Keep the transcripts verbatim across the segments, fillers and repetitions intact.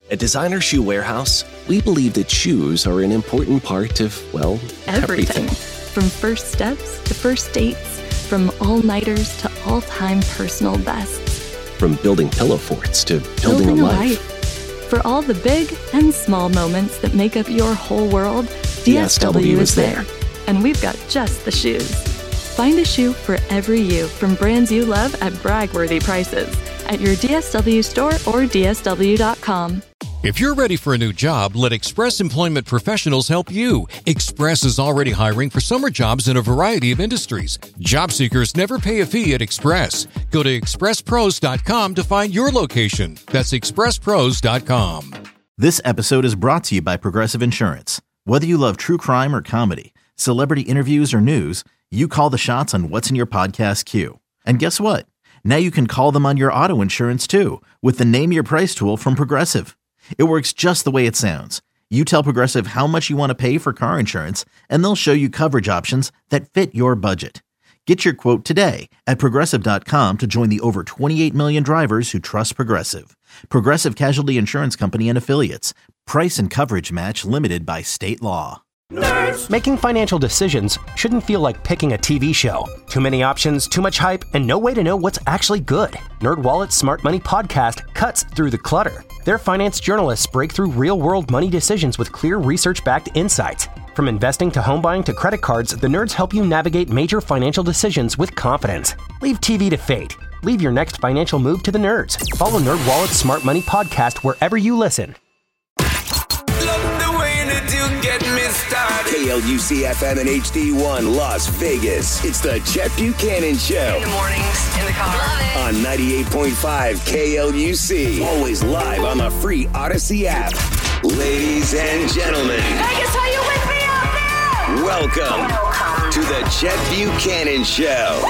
At Designer Shoe Warehouse, we believe that shoes are an important part of, well, everything. everything. From first steps to first dates, from all-nighters to all-time personal bests. From building pillow forts to building, Building a a life. life. For all the big and small moments that make up your whole world, D S W is there. And we've got just the shoes. Find a shoe for every you from brands you love at brag-worthy prices at your D S W store or D S W dot com. If you're ready for a new job, let Express Employment Professionals help you. Express is already hiring for summer jobs in a variety of industries. Job seekers never pay a fee at Express. Go to express pros dot com to find your location. That's express pros dot com. This episode is brought to you by Progressive Insurance. Whether you love true crime or comedy, celebrity interviews or news, you call the shots on what's in your podcast queue. And guess what? Now you can call them on your auto insurance too with the Name Your Price tool from Progressive. It works just the way it sounds. You tell Progressive how much you want to pay for car insurance, and they'll show you coverage options that fit your budget. Get your quote today at progressive dot com to join the over twenty-eight million drivers who trust Progressive. Progressive Casualty Insurance Company and Affiliates. Price and coverage match limited by state law. Nerds. Making financial decisions shouldn't feel like picking a T V show. Too many options, too much hype, and no way to know what's actually good. NerdWallet's Smart Money Podcast cuts through the clutter. Their finance journalists break through real-world money decisions with clear research-backed insights. From investing to home buying to credit cards, the nerds help you navigate major financial decisions with confidence. Leave T V to fate. Leave your next financial move to the nerds. Follow NerdWallet's Smart Money Podcast wherever you listen. K L U C F M and H D one Las Vegas. It's the Chet Buchanan Show. In the mornings, in the car. On ninety-eight point five K L U C. Always live on the free Odyssey app. Ladies and gentlemen. Vegas, are you with me out there? Welcome, Welcome. to the Chet Buchanan Show.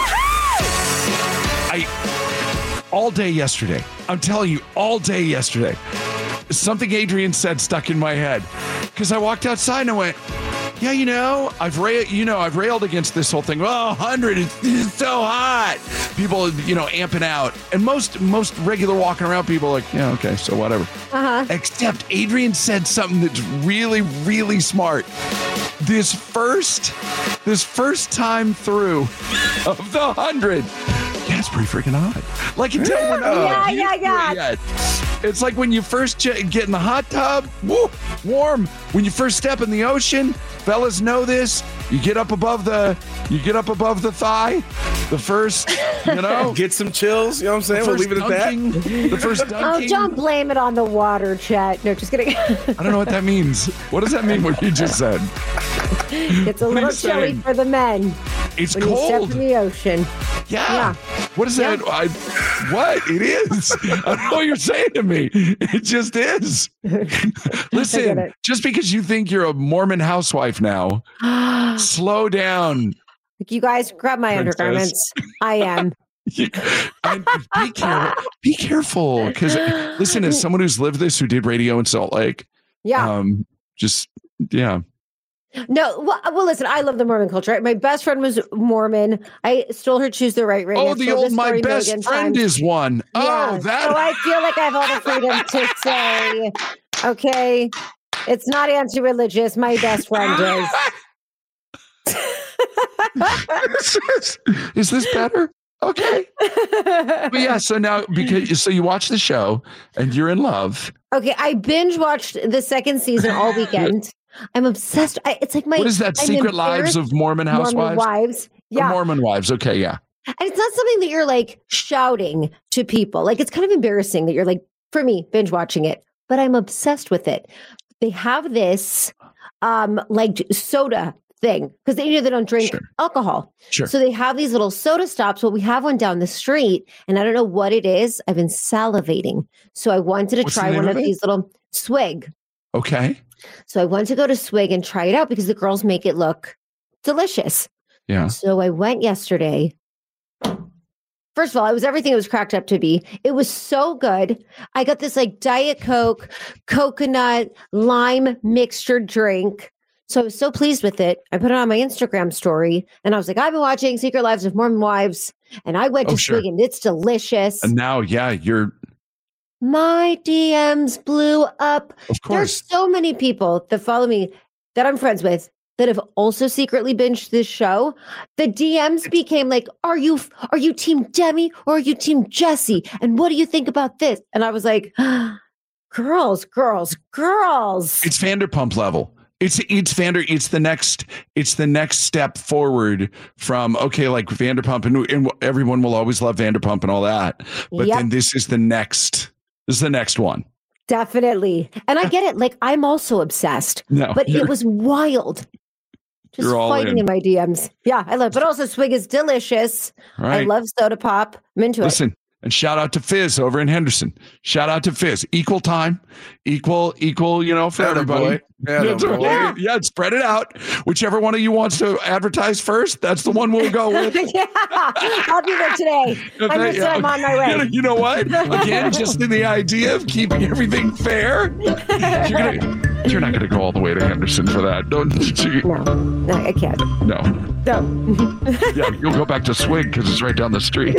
I, all day yesterday, I'm telling you, all day yesterday, something Adrian said stuck in my head. Because I walked outside and I went, yeah, you know, I've ra- you know, I've railed against this whole thing. Oh, one hundred, it's, it's so hot. People, you know, amping out. And most most regular walking around people are like, yeah, okay, so whatever. Uh-huh. Except Adrian said something that's really, really smart. This first, this first time through of the hundred, yeah, it's pretty freaking hot. Like until we're not Yeah, yeah, yeah. It's like when you first ch- get in the hot tub, woo, warm. When you first step in the ocean, fellas know this. You get up above the, you get up above the thigh. The first, you know, get some chills. You know what I'm saying? We'll leave it at dunking, that. The first Oh, dunking. don't blame it on the water, Chet. No, just kidding. I don't know what that means. What does that mean? What you just said? It's a What are little you chilly saying? for the men. It's when you step cold. in the ocean. Yeah. Yeah. What is Yeah. that? I, what? It is. I don't know what you're saying to me. It just is. Listen, it. just because you think you're a Mormon housewife now, slow down. You guys grab my Princess. undergarments. I am. And be careful. Be careful. Because listen, as someone who's lived this, who did radio in Salt Lake, Yeah. um, just, yeah. No, well, well, listen, I love the Mormon culture. Right? My best friend was Mormon. I stole her Choose the Right ring. Oh, I've the told old this my story a best million friend times. is one. Oh, Yeah. that. So I feel like I have all the freedom to say, okay, it's not anti-religious. My best friend is. Is this better? Okay. But yeah, so now because so you watch the show and you're in love. Okay, I binge watched the second season all weekend. I'm obsessed. I, it's like my. What is that? I'm Secret Lives of Mormon Housewives? Mormon wives. Or Yeah. Mormon wives. Okay, yeah. And it's not something that you're like shouting to people. Like it's kind of embarrassing that you're like, for me, binge watching it, but I'm obsessed with it. They have this um like soda thing because they you know they don't drink Sure. alcohol. Sure. So they have these little soda stops. Well, we have one down the street, and I don't know what it is. I've been salivating. So I wanted to What's the try name one of of it? these little Swig. Okay. So I wanted to go to Swig and try it out because the girls make it look delicious. Yeah. So I went yesterday. First of all, it was everything it was cracked up to be. It was so good. I got this like Diet Coke, coconut, lime mixture drink. So I was so pleased with it. I put it on my Instagram story and I was like, I've been watching Secret Lives of Mormon Wives and I went Oh, to sure. Swig and it's delicious. And now, yeah, you're my D Ms blew up. Of course. There's so many people that follow me that I'm friends with that have also secretly binged this show. The D Ms became like, are you are you team Demi or are you team Jesse? And what do you think about this? And I was like, girls, girls, girls. It's Vanderpump level. It's it's Vander. It's the next. It's the next step forward from okay, like Vanderpump, and, and everyone will always love Vanderpump and all that. But Yep. then this is the next. This is the next one. Definitely. And I get it. Like, I'm also obsessed. No, but you're- it was wild. Just You're all fighting in. in my D Ms. Yeah, I love. But also, Swig is delicious. I Right. love soda pop. I'm into Listen, and shout out to Fizz over in Henderson. Shout out to Fizz. Equal time, equal, equal. You know, for Atta everybody. boy. Atta That's right. boy. Yeah. yeah, spread it out. Whichever one of you wants to advertise first, that's the one we'll go with. it. Yeah, I'll be there today. I missed it. I'm on my way. You know, you know what? Again, just in the idea of keeping everything fair, you're gonna. You're not going to go all the way to Henderson for that. Don't you? No, no, I can't. No. No. Yeah, you'll go back to Swig because it's right down the street.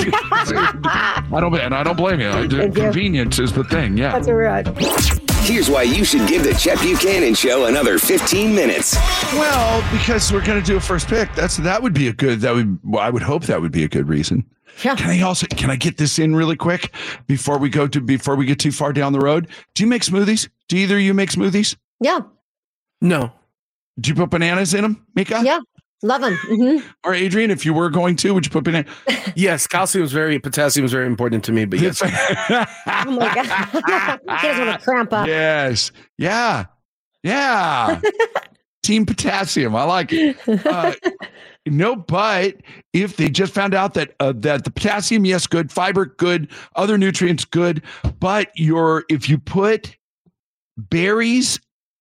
I don't, and I don't blame you. I do, Thank you. convenience is the thing. Yeah. That's where we're at. Here's why you should give the Chet Buchanan Show another fifteen minutes. Well, because we're going to do a first pick. That's that would be a good. That would. Well, I would hope that would be a good reason. Yeah. Can I also? Can I get this in really quick before we go to before we get too far down the road? Do you make smoothies? Do either of you make smoothies? Yeah. No. Do you put bananas in them, Mika? Yeah. Love them. Mm-hmm. Or Adrian, if you were going to, would you put banana? Yes, calcium is very, potassium is very important to me, but yes. Oh my God. He doesn't want to cramp up. Yes. Yeah. Yeah. Team potassium. I like it. Uh, no, but if they just found out that uh, that the potassium, yes, good, fiber, good, other nutrients, good, but your if you put berries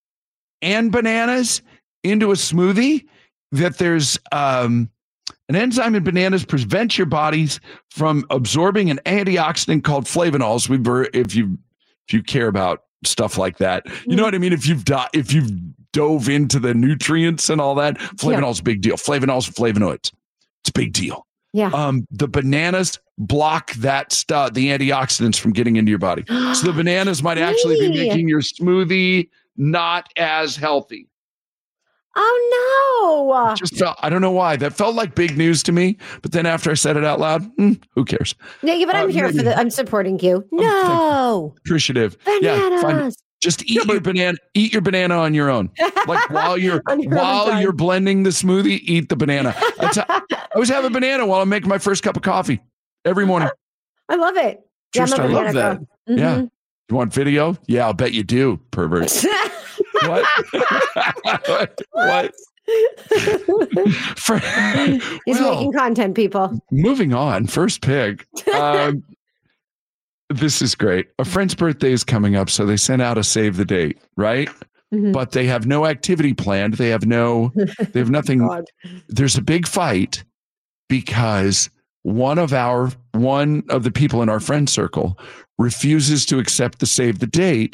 and bananas into a smoothie, that there's um, an enzyme in bananas prevents your bodies from absorbing an antioxidant called flavonols. We've if you if you care about stuff like that, you know what I mean. If you've do, if you've dove into the nutrients and all that, flavonols yeah. big deal. Flavonols and flavonoids, it's a big deal. Yeah. Um, the bananas block that stuff, the antioxidants from getting into your body. So the bananas might actually be making your smoothie not as healthy. Oh no! Just felt, I don't know why that felt like big news to me, but then after I said it out loud, hmm, who cares? Yeah, yeah but I'm uh, here maybe. for the. I'm supporting you. No, appreciative. Bananas. Yeah, fine. Just eat your banana. Eat your banana on your own. Like while you're your while you're blending the smoothie, eat the banana. That's how, I always have a banana while I'm making my first cup of coffee every morning. I love it. Yeah, Just, I love that. Mm-hmm. Yeah. You want video? Yeah, I'll bet you do, pervert. What? what? What? For, He's well, making content, people. Moving on. First pick. Um, this is great. A friend's birthday is coming up, so they sent out a save the date, right? Mm-hmm. But they have no activity planned. They have no, they have nothing. God. There's a big fight because one of our, one of the people in our friend circle refuses to accept the save the date.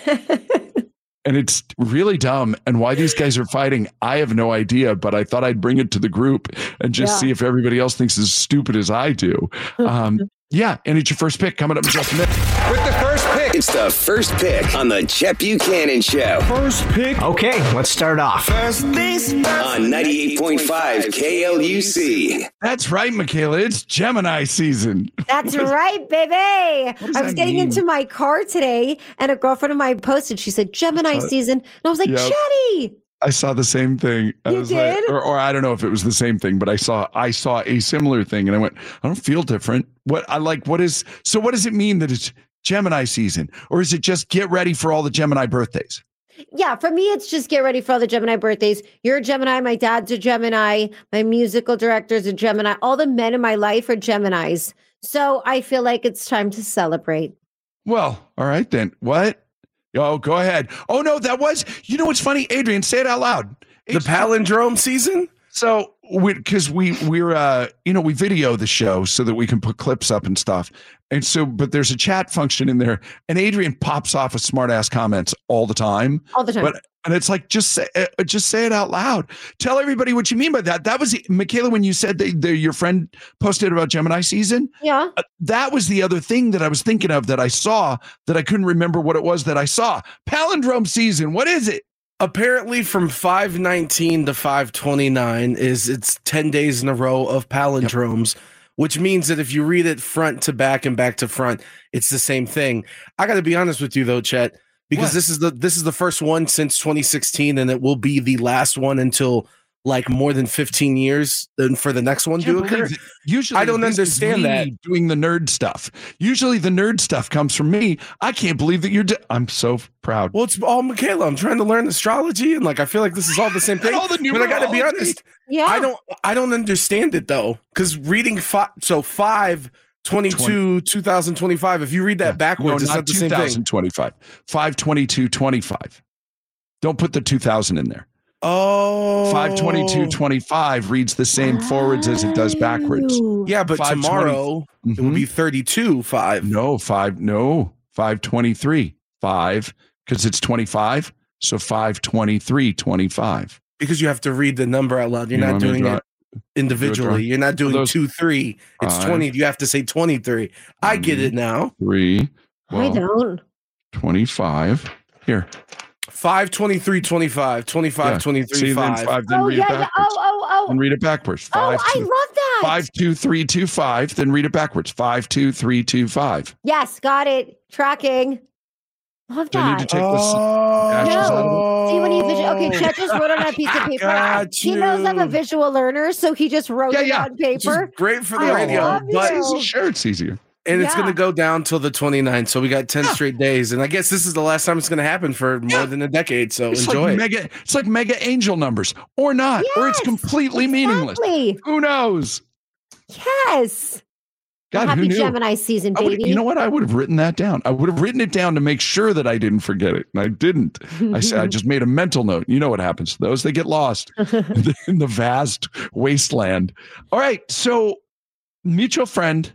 And it's really dumb. And why these guys are fighting, I have no idea, but I thought I'd bring it to the group and just yeah. see if everybody else thinks as stupid as I do. Um, yeah. And it's your first pick coming up in just a minute. With the first pick, it's the first pick on the Chet Buchanan Show. First pick. Okay, let's start off. First things first. On ninety-eight point five K L U C. That's right, Michaela. It's Gemini season. That's right, baby. I was getting mean? into my car today and a girlfriend of mine posted, she said, Gemini uh, season. And I was like, yep. Chetty. I saw the same thing. I you was did? Like, or, or I don't know if it was the same thing, but I saw I saw a similar thing, and I went, I don't feel different. What I like, what is so? What does it mean that it's Gemini season, or is it just get ready for all the Gemini birthdays? Yeah, for me, it's just get ready for all the Gemini birthdays. You're a Gemini. My dad's a Gemini. My musical director's a Gemini. All the men in my life are Geminis. So I feel like it's time to celebrate. Well, all right then. What? Oh, go ahead. Oh, no, that was, you know what's funny? Adrian, say it out loud. The palindrome season? So, because we, we, we're, uh, you know, we video the show so that we can put clips up and stuff. And so, but there's a chat function in there, and Adrian pops off with smart ass comments all the time. All the time. But And it's like, just say, uh, just say it out loud. Tell everybody what you mean by that. That was, Michaela, when you said that the, your friend posted about Gemini season. Yeah. Uh, that was the other thing that I was thinking of that I saw that I couldn't remember what it was that I saw. Palindrome season. What is it? Apparently from five nineteen to five twenty-nine is it's ten days in a row of palindromes, yep. which means that if you read it front to back and back to front, it's the same thing. I got to be honest with you though, Chet. Because what? this is the this is the first one since twenty sixteen, and it will be the last one until like more than fifteen years. Then for the next one to occur. Usually, I don't understand that doing the nerd stuff. Usually, the nerd stuff comes from me. I can't believe that you're. De- I'm so proud. Well, it's all Michaela. I'm trying to learn astrology, and like I feel like this is all the same thing. all the but I got to be honest. Yeah, I don't. I don't understand it though, because reading five. So five. twenty-two, two thousand twenty-five. If you read that yeah. backwards, no, it's not the same thing. two thousand twenty-five. five twenty-two twenty-five. Don't put the two thousand in there. Oh. five twenty-two twenty-five reads the same oh. forwards as it does backwards. Yeah, but tomorrow mm-hmm. it will be thirty-two five. No, five. No, five twenty-three five because it's twenty-five. So five twenty-three twenty-five. Because you have to read the number out loud. You're you not doing it individually. You're not doing those, two, three. It's five, twenty. You have to say twenty-three. I get it now. Three. Well, I don't. twenty-five. Here. five, twenty-three, twenty-five, twenty-five, yeah. twenty-three, See, five. Then five, then oh, read yeah, it backwards. Yeah. Oh, oh, oh. And read it backwards. Five, oh, two, I love that. Five, two, three, two, five. Then read it backwards. Five, two, three, two, five. Yes, got it. Tracking. Love that. Do I need to take this oh, ashes no. out of it? See, when he visual, okay, Chet just wrote on a piece of paper. He knows I'm a visual learner, so he just wrote yeah, it yeah. on paper. Great for the I radio, but you. Sure, it's easier. And yeah. it's going to go down till the twenty-ninth. So we got ten yeah. straight days. And I guess this is the last time it's going to happen for more yeah. than a decade. So it's enjoy like it. Mega, it's like mega angel numbers or not, yes, or it's completely exactly. meaningless. Who knows? Yes. God, Happy who knew? Gemini season, baby. You know what? I would have written that down. I would have written it down to make sure that I didn't forget it. And I didn't. I said I just made a mental note. You know what happens to those? They get lost in the vast wasteland. All right. So mutual friend.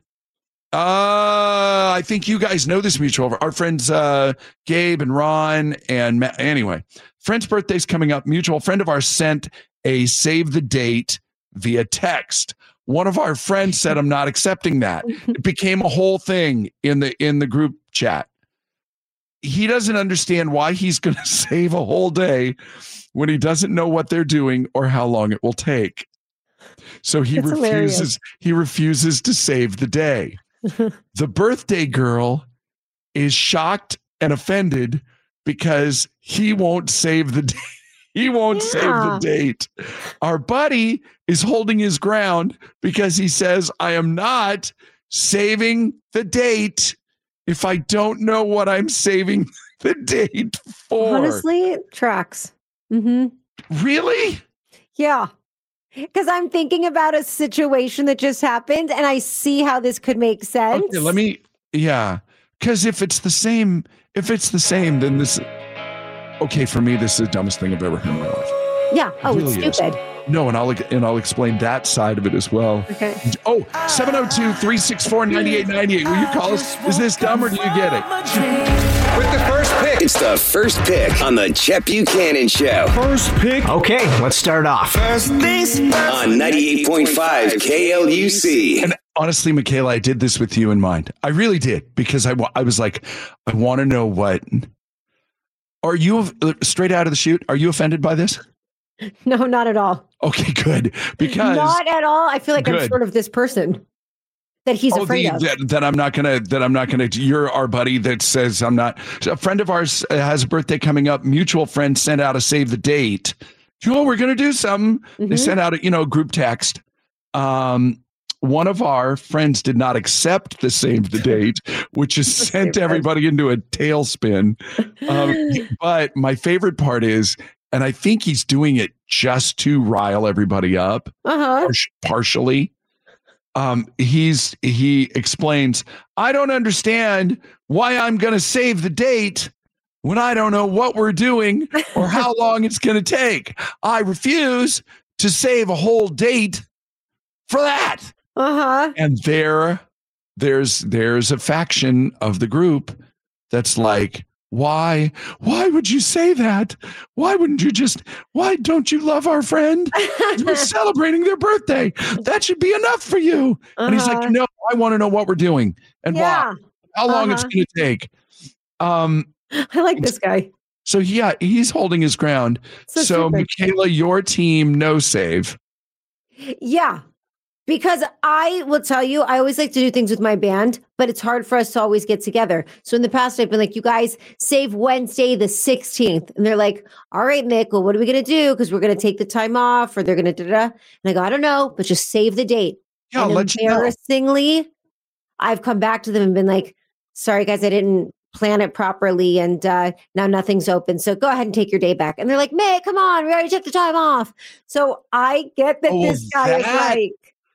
Uh, I think you guys know this mutual. Our friends uh, Gabe and Ron and Matt. Anyway, friend's birthday's coming up. Mutual friend of ours sent a save the date via text. One of our friends said, I'm not accepting that. It became a whole thing in the in the group chat. He doesn't understand why he's going to save a whole day when he doesn't know what they're doing or how long it will take. So he That's refuses hilarious. he refuses to save the day. The birthday girl is shocked and offended because he won't save the day. He won't yeah. save the date. Our buddy is holding his ground because he says, I am not saving the date if I don't know what I'm saving the date for. Honestly, it tracks. Mm-hmm. Really? Yeah. Because I'm thinking about a situation that just happened and I see how this could make sense. Okay, let me, yeah. Because if it's the same, if it's the same, then this... Okay, for me, this is the dumbest thing I've ever heard in my life. Yeah. Oh, it really it's stupid. Is. No, and I'll and I'll explain that side of it as well. Okay. Oh, seven oh two, three six four, nine eight nine eight. Will you call us? Is this dumb or do you get it? With the first pick. It's the first pick on the Chet Buchanan Show. First pick. Okay, let's start off. First things first. On ninety-eight point five K L U C. And honestly, Michaela, I did this with you in mind. I really did because I, I was like, I want to know what... Are you straight out of the chute? Are you offended by this? No, not at all. Okay, good. Because not at all. I feel like good. I'm sort of this person that he's oh, afraid the, of. That, that I'm not gonna. That I'm not gonna. You're our buddy that says I'm not. A friend of ours has a birthday coming up. Mutual friend sent out a save the date. Oh, we're gonna do something. Mm-hmm. They sent out a you know group text. Um. One of our friends did not accept the save the date, which has sent everybody into a tailspin. Um, but my favorite part is, and I think he's doing it just to rile everybody up, uh-huh. partially. Um, he's he explains, I don't understand why I'm going to save the date when I don't know what we're doing or how long it's going to take. I refuse to save a whole date for that. Uh-huh. And there, there's there's a faction of the group that's like, Why? Why would you say that? Why wouldn't you just, why don't you love our friend? We're celebrating their birthday. That should be enough for you. Uh-huh. And he's like, no, I want to know what we're doing and yeah. why, how long uh-huh. it's going to take. Um, I like this guy. So yeah, he's holding his ground. So, so Michaela, your team, no save. Yeah. Because I will tell you, I always like to do things with my band, but it's hard for us to always get together. So in the past, I've been like, you guys save Wednesday the sixteenth. And they're like, all right, Mick, well, what are we going to do? Because we're going to take the time off or they're going to da-da. And I go, I don't know, but just save the date. Yeah, and let you know. Embarrassingly, I've come back to them and been like, sorry, guys, I didn't plan it properly. And uh, now nothing's open. So go ahead and take your day back. And they're like, Mick, come on, we already took the time off. So I get that oh, this guy that- is like,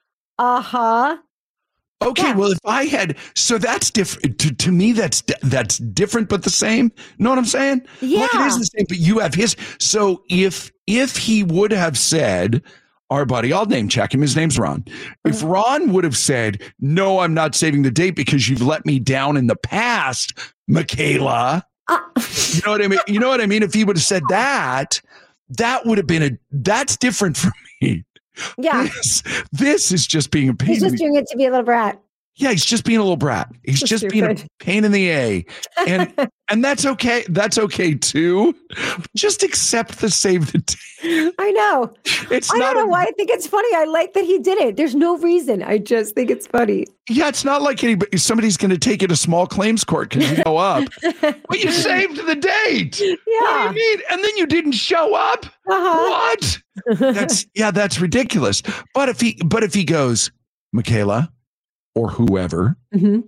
Uh-huh. Okay, yeah. Well, if I had, so that's different. To, to me, that's that's different, but the same. Know what I'm saying? Yeah. Like it is the same, but you have his. So if if he would have said, our buddy, I'll name check him. His name's Ron. If Ron would have said, no, I'm not saving the date because you've let me down in the past, Michaela. Uh- you know what I mean? You know what I mean? If he would have said that, that would have been a, that's different for me. Yeah. This, this is just being a pain. He's just doing it to be a little brat. Yeah, he's just being a little brat. He's just Stupid. being a pain in the A. And and that's okay. That's okay too. Just accept the save the day. I know. It's I not don't know a, why I think it's funny. I like that he did it. There's no reason. I just think it's funny. Yeah, it's not like anybody somebody's gonna take it to small claims court because you go up. But you saved the date. Yeah. What do you mean? And then you didn't show up? Uh-huh. What? That's yeah, that's ridiculous. But if he but if he goes, Michaela, or whoever, mm-hmm.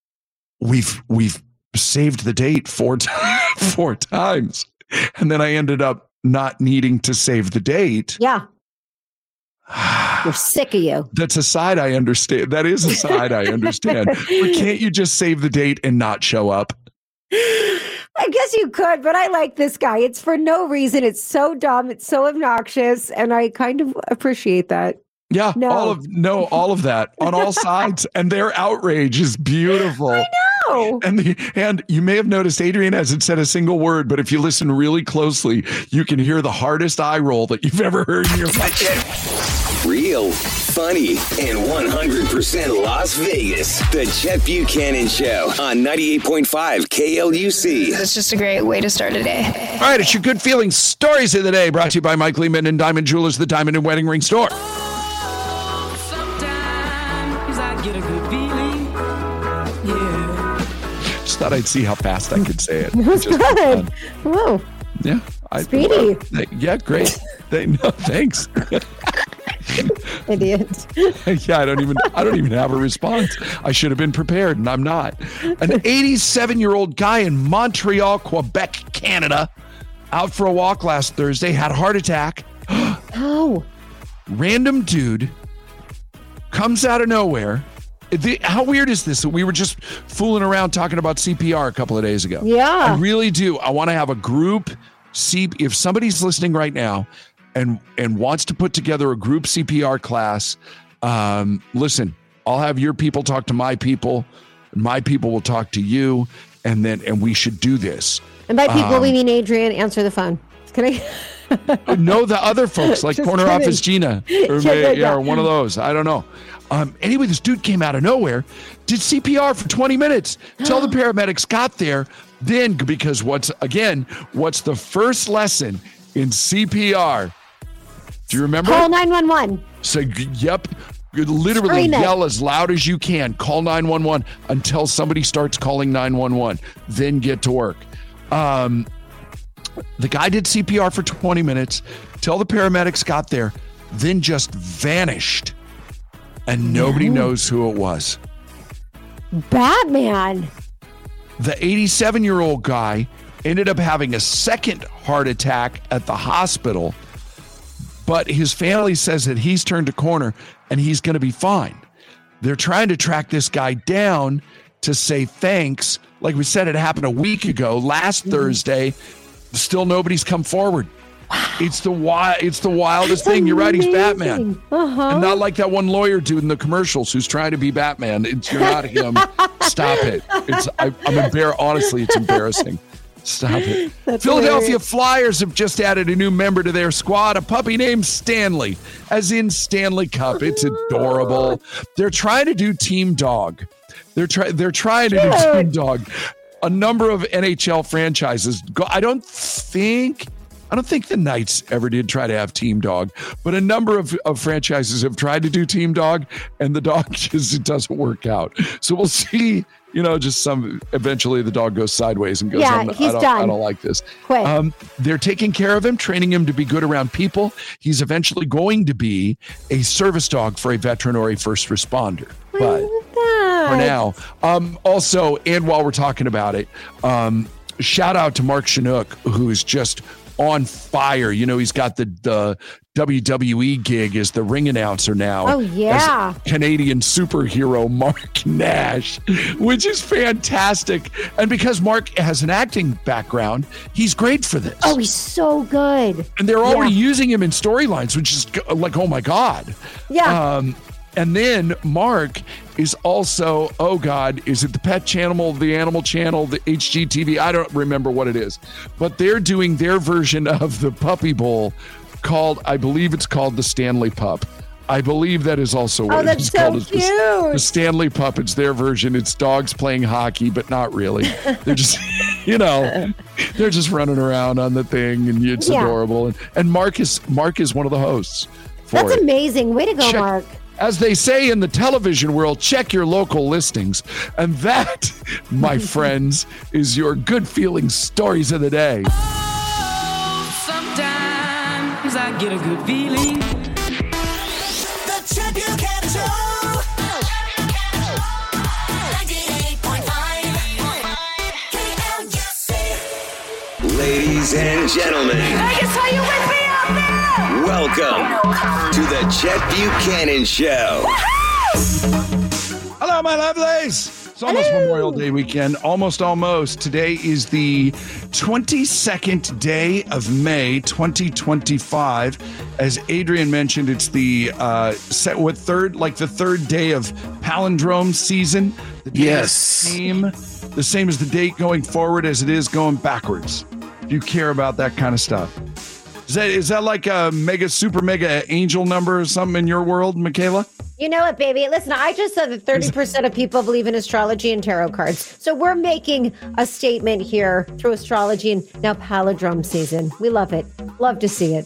we've we've saved the date four times, four times, and then I ended up not needing to save the date. Yeah, we're sick of you. That's a side I understand. That is a side I understand. But can't you just save the date and not show up? I guess you could, but I like this guy. It's for no reason. It's so dumb. It's so obnoxious, and I kind of appreciate that. Yeah, no. all of no, all of that on all sides, and their outrage is beautiful. I know. And the and you may have noticed Adrian hasn't said a single word, but if you listen really closely, you can hear the hardest eye roll that you've ever heard in your life. Real, funny, and one hundred percent Las Vegas. The Chet Buchanan Show on ninety-eight point five K L U C. It's just a great way to start a day. All right, it's your good feeling stories of the day, brought to you by Mike Lehman and Diamond Jewelers, the Diamond and Wedding Ring Store. Just thought I'd see how fast I could say it. That was Just good. Whoa. Yeah. I, Speedy. Well, yeah, great. They, no, thanks. Idiot. Yeah, I don't even I don't even have a response. I should have been prepared, and I'm not. An eighty-seven-year-old guy in Montreal, Quebec, Canada, out for a walk last Thursday, had a heart attack. Oh. Random dude comes out of nowhere. The, how weird is this? We were just fooling around talking about C P R a couple of days ago. Yeah. I really do. I want to have a group C if somebody's listening right now and and wants to put together a group C P R class, um, listen, I'll have your people talk to my people, my people will talk to you, and then and we should do this. And by people, um, we mean Adrian. Answer the phone. Can I? No, the other folks like Corner kidding. Office Gina or, Yeah, yeah, yeah, or one of those. I don't know. Um, anyway, this dude came out of nowhere, did C P R for twenty minutes till the paramedics got there. Then, because what's, again, what's the first lesson in C P R? Do you remember? Call nine one one. So, yep. Literally Scream it. yell as loud as you can. Call nine one one until somebody starts calling nine one one. Then get to work. Um, the guy did C P R for twenty minutes till the paramedics got there, then just vanished. And nobody No. knows who it was. Batman. The eighty-seven-year-old guy ended up having a second heart attack at the hospital, but his family says that he's turned a corner and he's going to be fine. They're trying to track this guy down to say thanks. Like we said, it happened a week ago, last mm-hmm. Thursday. Still nobody's come forward. Wow. It's the wild, it's the wildest That's thing. You're right, he's amazing. Batman. Uh-huh. And not like that one lawyer dude in the commercials who's trying to be Batman. It's, you're not him. Stop it. It's I, I'm embarrassed. Honestly, it's embarrassing. Stop it. That's Philadelphia hilarious. Flyers have just added a new member to their squad, a puppy named Stanley, as in Stanley Cup. It's adorable. They're trying to do Team Dog. They're trying. They're trying to do Cute. Team Dog. A number of N H L franchises. Go, I don't think. I don't think the Knights ever did try to have Team Dog, but a number of, of franchises have tried to do Team Dog, and the dog just it doesn't work out. So we'll see. You know, just some. Eventually, the dog goes sideways and goes. Yeah, I'm, he's I don't, done. I don't like this. Quit. Um, they're taking care of him, training him to be good around people. He's eventually going to be a service dog for a veteran or a first responder. But for now, um, also, and while we're talking about it, um, shout out to Mark Chinook, who is just on fire. You know, he's got the the W W E gig as the ring announcer now. Oh, yeah. As Canadian superhero Mark Nash, which is fantastic. And because Mark has an acting background, he's great for this. Oh, he's so good. And they're already Yeah. using him in storylines, which is go- like, oh my God. Yeah. Um, and then Mark is also, oh God, is it the Pet Channel, the Animal Channel, the H G T V? I don't remember what it is. But they're doing their version of the Puppy Bowl called, I believe it's called the Stanley Pup. I believe that is also what Oh, it that's is so called. It's the- cute. The Stanley Pup, it's their version. It's dogs playing hockey, but not really. They're just, you know, they're just running around on the thing, and it's Yeah. adorable. And, and Mark is Mark is one of the hosts for That's it. amazing. Way to go, Check- Mark. As they say in the television world, check your local listings. And that, my friends, is your good feeling stories of the day. Sometimes I get a good feeling. The Chet Buchanan Show. ninety-eight point five K L U C. Ladies and gentlemen, Vegas, are you with me out there? welcome to the Chet Buchanan Show. Hello, my lovelies. It's almost Memorial Day weekend. Almost, almost. Today is the twenty-second day of May, twenty twenty-five. As Adrian mentioned, it's the uh, set what third, like the third day of palindrome season. The day Yes. is the same, the same as the date going forward as it is going backwards. If you care about that kind of stuff. Is that is that like a mega, super mega angel number or something in your world, Michaela? You know what, baby? Listen, I just said that thirty percent of people believe in astrology and tarot cards. So we're making a statement here through astrology and now palindrome season. We love it. Love to see it.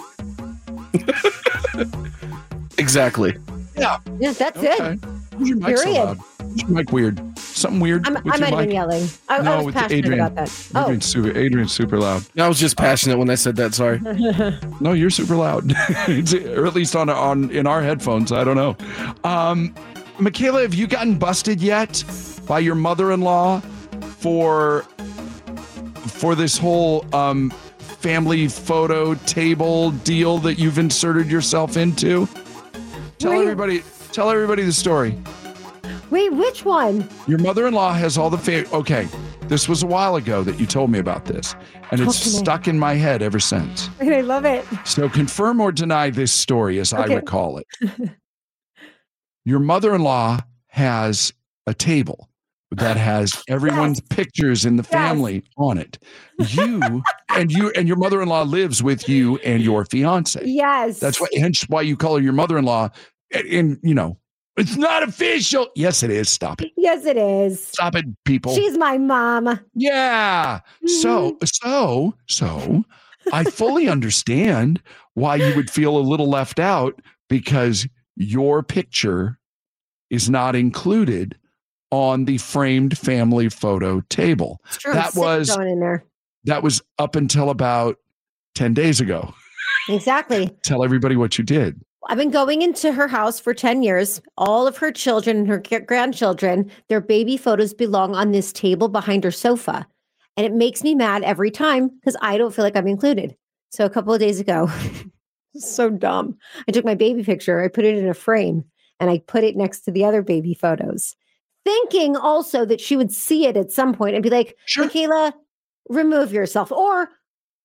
Exactly. Yeah. Yeah, that's Okay. it. Who's your mic so Period. loud? Who's your mic weird? Something weird I'm, with I your might have been mic? yelling. I, I No, was with passionate Adrian. about that. Oh, Adrian's super, Adrian's super loud. I was just passionate when I said that. Sorry. No, you're super loud. It's- or at least on on in our headphones. I don't know. Um, Michaela, have you gotten busted yet by your mother-in-law for for this whole um, family photo table deal that you've inserted yourself into? Tell Wait. everybody. Tell everybody the story. wait, which one? Your mother-in-law has all the fa- okay. This was a while ago that you told me about this, and it's Talk to me. stuck in my head ever since. I love it. So confirm or deny this story as I Okay. recall it. Your mother-in-law has a table that has everyone's pictures in the family on it. You and you and your mother-in-law lives with you and your fiance. Yes. That's why hence why you call her your mother-in-law. And, and you know, it's not official. Yes, it is. Stop it. Yes, it is. Stop it, people. She's my mom. Yeah. So, so, so I fully understand why you would feel a little left out because your picture is not included on the framed family photo table. It's true. That Sick was going in there. that was up until about ten days ago. Exactly. Tell everybody what you did. I've been going into her house for ten years. All of her children and her g- grandchildren, their baby photos belong on this table behind her sofa. And it makes me mad every time because I don't feel like I'm included. So a couple of days ago, so dumb. I took my baby picture, I put it in a frame, and I put it next to the other baby photos, thinking also that she would see it at some point and be like, Sure. Michaela, remove yourself. Or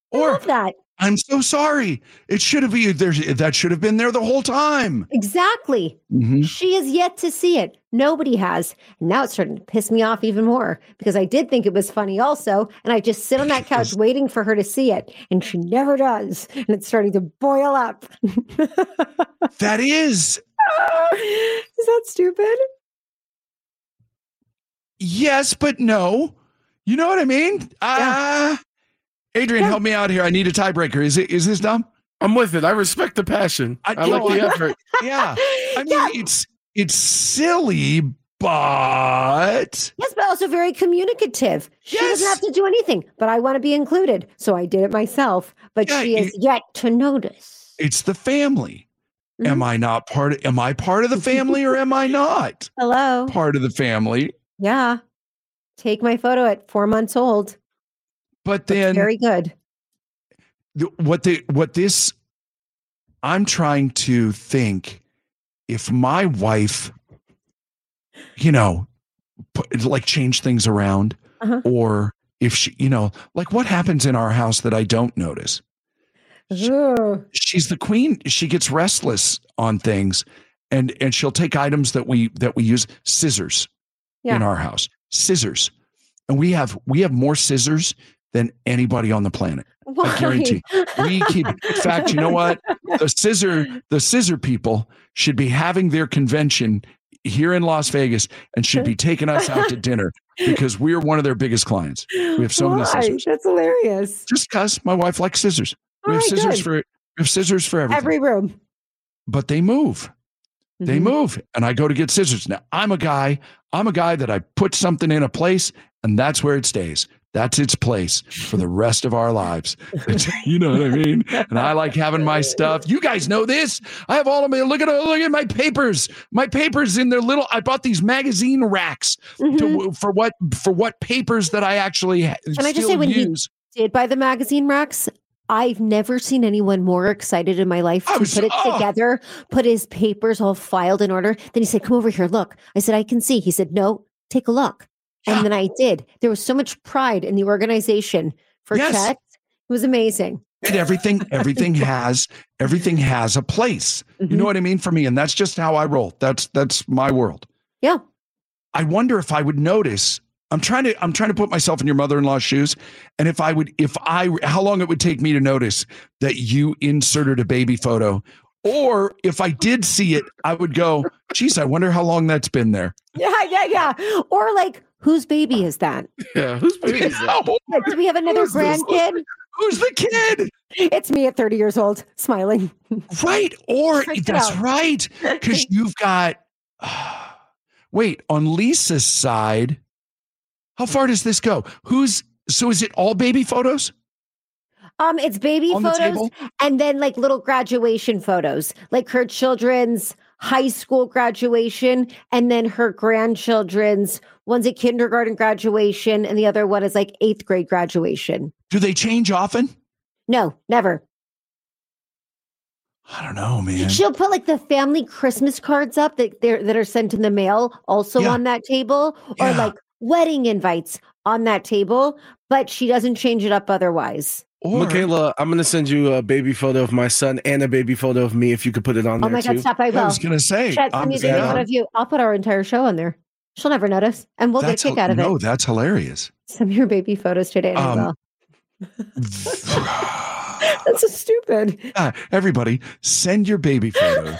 Or I love that. I'm so sorry. It should have been there. That should have been there the whole time. Exactly. Mm-hmm. She has yet to see it. Nobody has. And now it's starting to piss me off even more because I did think it was funny also. And I just sit on that couch waiting for her to see it. And she never does. And it's starting to boil up. That is. Is that stupid? Yes, but no. You know what I mean? Ah. Yeah. Uh, Adrian, yeah. help me out here. I need a tiebreaker. Is it? Is this dumb? I'm with it. I respect the passion. I, I like the effort. Yeah. I mean, yeah. it's it's silly, but yes, but also very communicative. She yes. doesn't have to do anything, but I want to be included, so I did it myself. But yeah, she is it, yet to notice. It's the family. Mm-hmm. Am I not part of? Am I part of the family, or am I not? Hello, part of the family. Yeah. Take my photo at four months old. But then, Looks very good. What the what this? I'm trying to think if my wife, you know, put, like change things around, uh-huh. or if she, you know, like what happens in our house that I don't notice. She, she's the queen. She gets restless on things, and and she'll take items that we that we use, scissors, yeah. in our house, scissors, and we have we have more scissors than anybody on the planet. Why? I guarantee. We keep. In fact, you know what? The scissor, the scissor people should be having their convention here in Las Vegas and should be taking us out to dinner because we're one of their biggest clients. We have so Why? many scissors. That's hilarious. Just because my wife likes scissors. We have right, scissors good. for we have scissors for everything. Every room. But they move. Mm-hmm. They move, and I go to get scissors. Now I'm a guy. I'm a guy that I put something in a place, and that's where it stays. That's its place for the rest of our lives. You know what I mean? And I like having my stuff. You guys know this. I have all of my, look at look at my papers. My papers in their little, I bought these magazine racks mm-hmm. to, for what for what papers that I actually Can still I just say when use. You did buy the magazine racks, I've never seen anyone more excited in my life to was, put it oh. together, put his papers all filed in order. Then he said, come over here, look. I said, I can see. He said, no, take a look. And then I did. There was so much pride in the organization for yes. Chet. It was amazing. And everything, everything has, everything has a place. Mm-hmm. You know what I mean? For me. And that's just how I roll. That's, that's my world. Yeah. I wonder if I would notice, I'm trying to, I'm trying to put myself in your mother-in-law's shoes. And if I would, if I, how long it would take me to notice that you inserted a baby photo, or if I did see it, I would go, geez, I wonder how long that's been there. Yeah, yeah, yeah. Or like, whose baby is that? Yeah, whose baby is that? Yeah, do we have another who's grandkid? This? Who's the kid? It's me at thirty years old, smiling. Right. Or that's right. Because you've got, uh, wait, on Lisa's side, how far does this go? Who's, so is it all baby photos? Um, it's baby on photos the and then like little graduation photos, like her children's high school graduation, and then her grandchildren's, one's a kindergarten graduation, and the other one is like eighth grade graduation. Do they change often? No, never. I don't know, man. She'll put like the family Christmas cards up that they're that are sent in the mail also yeah. on that table, or yeah. like wedding invites on that table, but she doesn't change it up otherwise. Or, Michaela, I'm going to send you a baby photo of my son and a baby photo of me if you could put it on oh there, too. Oh, my God, stop, I will. I was going to say. Chet, send me a baby photo of you. I'll put our entire show on there. She'll never notice, and we'll that's get a kick out of no, it. No, that's hilarious. Send me your baby photos today, and um, I will. That's so stupid. Uh, everybody, send your baby photo.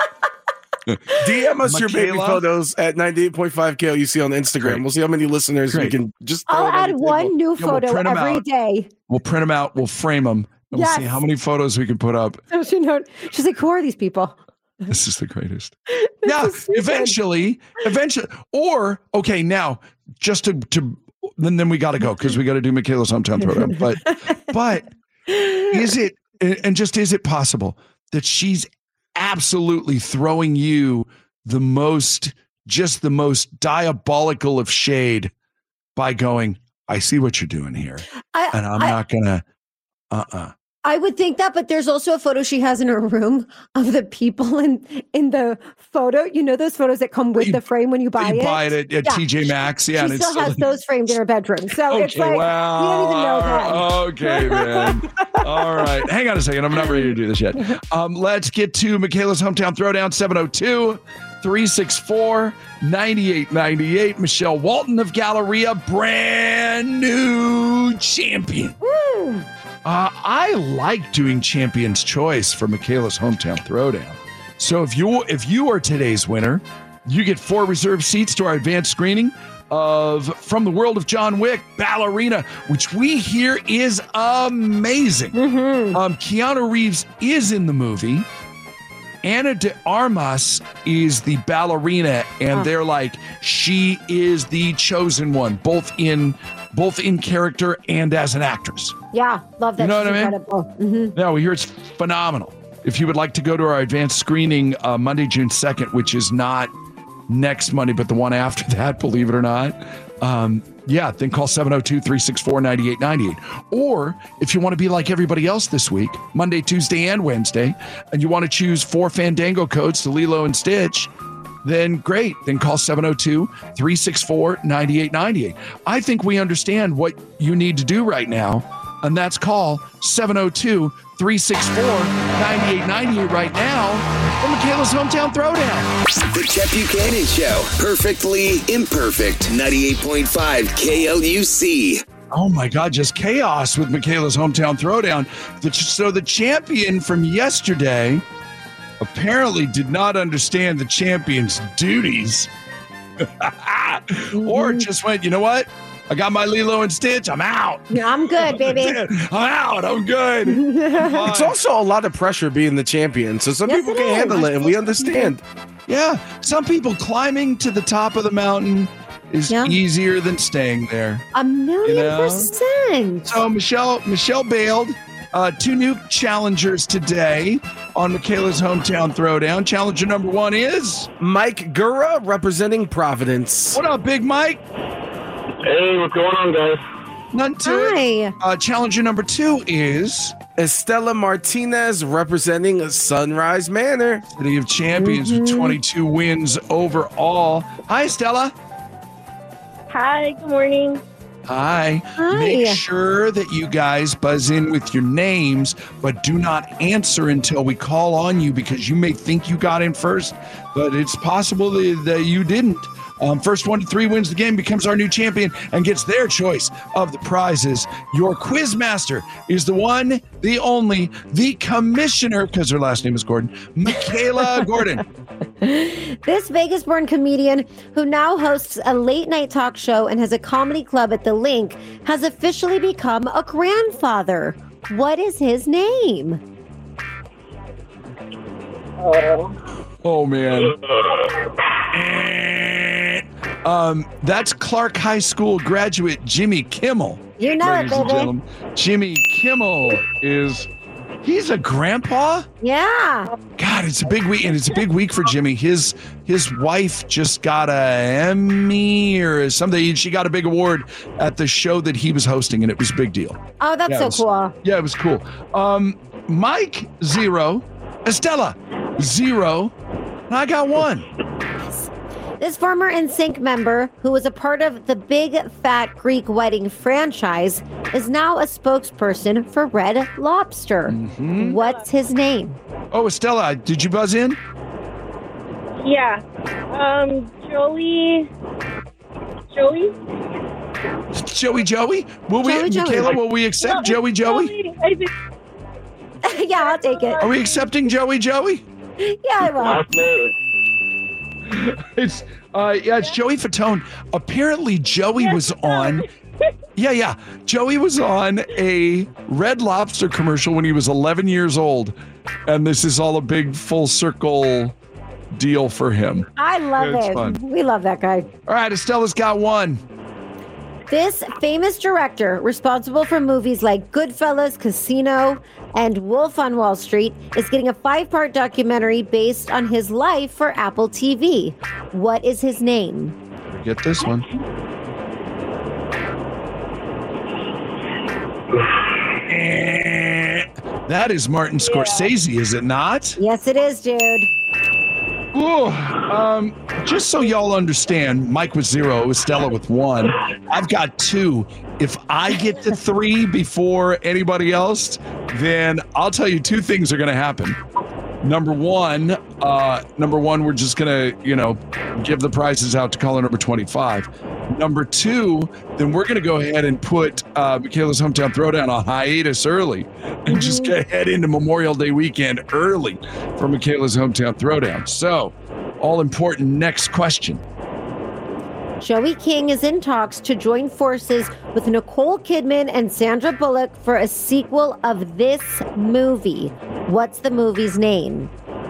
D M us Michaela? Your baby photos at ninety-eight point five K L U C on Instagram. Great. We'll see how many listeners Great. We can just. I'll add on one new yeah, photo we'll every out. day. We'll print them out. We'll frame them. And yes. We'll see how many photos we can put up. So she knows. She's like, who are these people? This is the greatest. Yeah, eventually, eventually, or okay, now just to to then then we got to go because we got to do Michaela's hometown program. But but is it and just is it possible that she's absolutely throwing you the most, just the most diabolical of shade by going, I see what you're doing here, I, and I'm I, not gonna. Uh uh-uh. uh. I would think that, but there's also a photo she has in her room of the people in in the photo. You know those photos that come with You- the frame when you buy you it? buy it at, at Yeah. T J Maxx. Yeah, She and it's still has still- those framed in her bedroom. So Okay, it's like, well, you don't even know that. Okay, man. All right. Hang on a second. I'm not ready to do this yet. Um, let's get to Michaela's Hometown Throwdown, seven oh two, three six four, nine eight nine eight. Michelle Walton of Galleria, brand new champion. Woo. Uh, I like doing Champion's Choice for Michaela's Hometown Throwdown. So if you if you are today's winner, you get four reserved seats to our advanced screening of From the World of John Wick, Ballerina, which we hear is amazing. Mm-hmm. Um, Keanu Reeves is in the movie. Ana de Armas is the ballerina, and Oh. they're like, she is the chosen one, both in both in character and as an actress. Yeah, love that. You know what She's I mean? incredible. Mhm. Yeah, we hear it's phenomenal. If you would like to go to our advanced screening uh, Monday, June second, which is not next Monday, but the one after that, believe it or not, um, yeah, then call seven oh two, three six four, nine eight nine eight. Or if you want to be like everybody else this week, Monday, Tuesday, and Wednesday, and you want to choose four Fandango codes to Lilo and Stitch, then great. Then call seven oh two, three six four, nine eight nine eight. I think we understand what you need to do right now, and that's call seven oh two, three six four, nine eight nine eight right now for Michaela's Hometown Throwdown. The Chet Buchanan Show. Perfectly imperfect. ninety-eight point five K L U C. Oh my God, just chaos with Michaela's Hometown Throwdown. The, so the champion from yesterday apparently did not understand the champion's duties. Or just went, you know what? I got my Lilo and Stitch. I'm out. Yeah, I'm good, baby. I'm out. I'm good. It's also a lot of pressure being the champion. So some Yes, people it can is. handle it, and we understand. Yeah. Some people climbing to the top of the mountain is Yeah. easier than staying there. A million You know? percent. So Michelle, Michelle bailed. Uh, two new challengers today on Michaela's Hometown Throwdown. Challenger number one is Mike Gura representing Providence. What up, Big Mike? Hey, what's going on, guys? None to Hi. it. Uh, challenger number two is Estela Martinez representing Sunrise Manor. City of Champions with twenty-two wins overall. Hi, Estella. Hi, good morning. Hi. Hi. Make sure that you guys buzz in with your names, but do not answer until we call on you because you may think you got in first, but it's possible that, that you didn't. Um, first one to three wins the game, becomes our new champion, and gets their choice of the prizes. Your quiz master is the one, the only, the commissioner, because her last name is Gordon, Michaela Gordon. This Vegas-born comedian who now hosts a late-night talk show and has a comedy club at The Link has officially become a grandfather. What is his name? Oh, man. Um, that's Clark High School graduate Jimmy Kimmel. You know ladies it, and baby. gentlemen. Jimmy Kimmel is, he's a grandpa? Yeah. God, it's a big week, and it's a big week for Jimmy. His his wife just got a Emmy or something. She got a big award at the show that he was hosting, and it was a big deal. Oh, that's Yeah, it so was- cool. Yeah, it was cool. Um, Mike, zero. Estella, zero. And I got one. This former N Sync member, who was a part of the Big Fat Greek Wedding franchise, is now a spokesperson for Red Lobster. Mm-hmm. What's his name? Oh, Estella, did you buzz in? Yeah. Um, Joey. Joey? Joey Joey? Will we, Joey, Joey. Michaela, will we accept No, Joey Joey? Joey. I think- Yeah, I'll take it. Are we accepting Joey Joey? Yeah, I will. Last name. It's uh yeah, it's Joey Fatone. Apparently Joey was on Yeah, yeah. Joey was on a Red Lobster commercial when he was eleven years old. And this is all a big full circle deal for him. I love It's it. fun. We love that guy. All right, Estella's got one. This famous director, responsible for movies like Goodfellas, Casino, and Wolf on Wall Street, is getting a five-part documentary based on his life for Apple T V. What is his name? Get this one. That is Martin Scorsese, is it not? Yes, it is, dude. Ooh, um, just so y'all understand, Mike with zero, Estella with one. I've got two. If I get to three before anybody else, then I'll tell you two things are going to happen. Number one, uh, number one, we're just going to, you know, give the prizes out to caller number twenty-five. Number two, then we're going to go ahead and put uh, Michaela's Hometown Throwdown on hiatus early and just get head into Memorial Day weekend early for Michaela's Hometown Throwdown. So, all important, next question. Joey King is in talks to join forces with Nicole Kidman and Sandra Bullock for a sequel of this movie. What's the movie's name?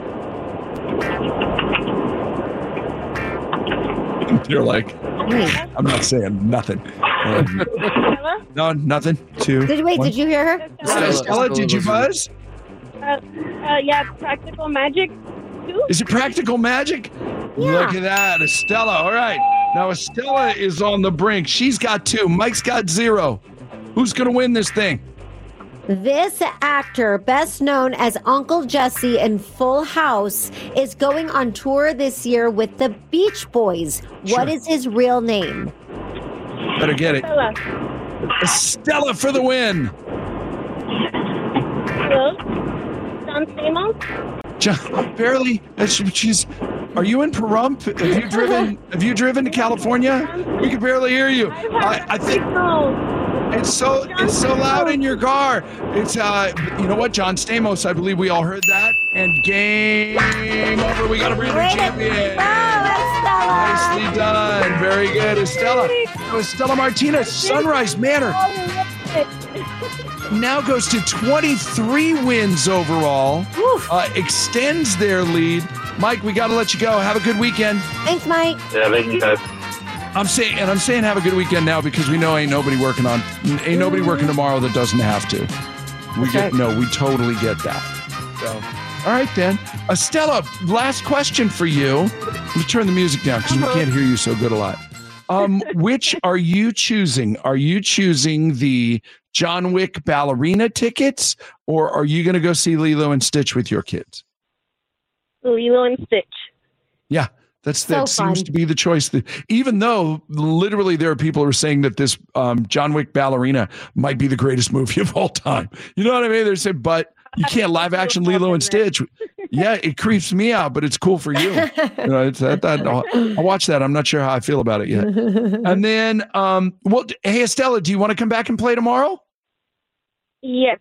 You're like, I'm not saying nothing. Um, no, nothing. Two. Did, wait, one. did you hear her? Stella, Stella, did you buzz? Uh, uh, yeah, Practical Magic two. Is it Practical Magic? Yeah. Look at that, Estella. All right. Now, Estella is on the brink. She's got two. Mike's got zero. Who's going to win this thing? This actor, best known as Uncle Jesse in Full House, is going on tour this year with the Beach Boys. Sure. What is his real name? Better get it. Stella. Estella for the win. Hello? John Stamos? John, barely. She's. Are you in Pahrump? Have you driven? Have you driven to California? We can barely hear you. I, I think it's so it's so loud in your car. It's uh, you know what, John Stamos? I believe we all heard that. And game over. We got a brand new champion. Nicely done. Very good, Estella. So Estella Martinez, Sunrise Manor now goes to twenty-three wins overall. Uh, extends their lead. Mike, we got to let you go. Have a good weekend. Thanks, Mike. Yeah, thank you guys. I'm saying, and I'm saying have a good weekend now because we know ain't nobody working on, ain't nobody working tomorrow that doesn't have to. We get, no, we totally get that. So, all right then. Estella, last question for you. Let me turn the music down because we can't hear you so good a lot. Um, which are you choosing? Are you choosing the John Wick ballerina tickets or are you going to go see Lilo and Stitch with your kids? Lilo and Stitch. Yeah, that's So that seems fun. to be the choice. That, even though literally there are people who are saying that this um, John Wick ballerina might be the greatest movie of all time. You know what I mean? They're saying, but you can't live action Lilo and Stitch. Yeah, it creeps me out, but it's cool for you. You know, it's that, that I'll, I'll watch that. I'm not sure how I feel about it yet. And then, um, well, hey Estella, do you want to come back and play tomorrow? Yes.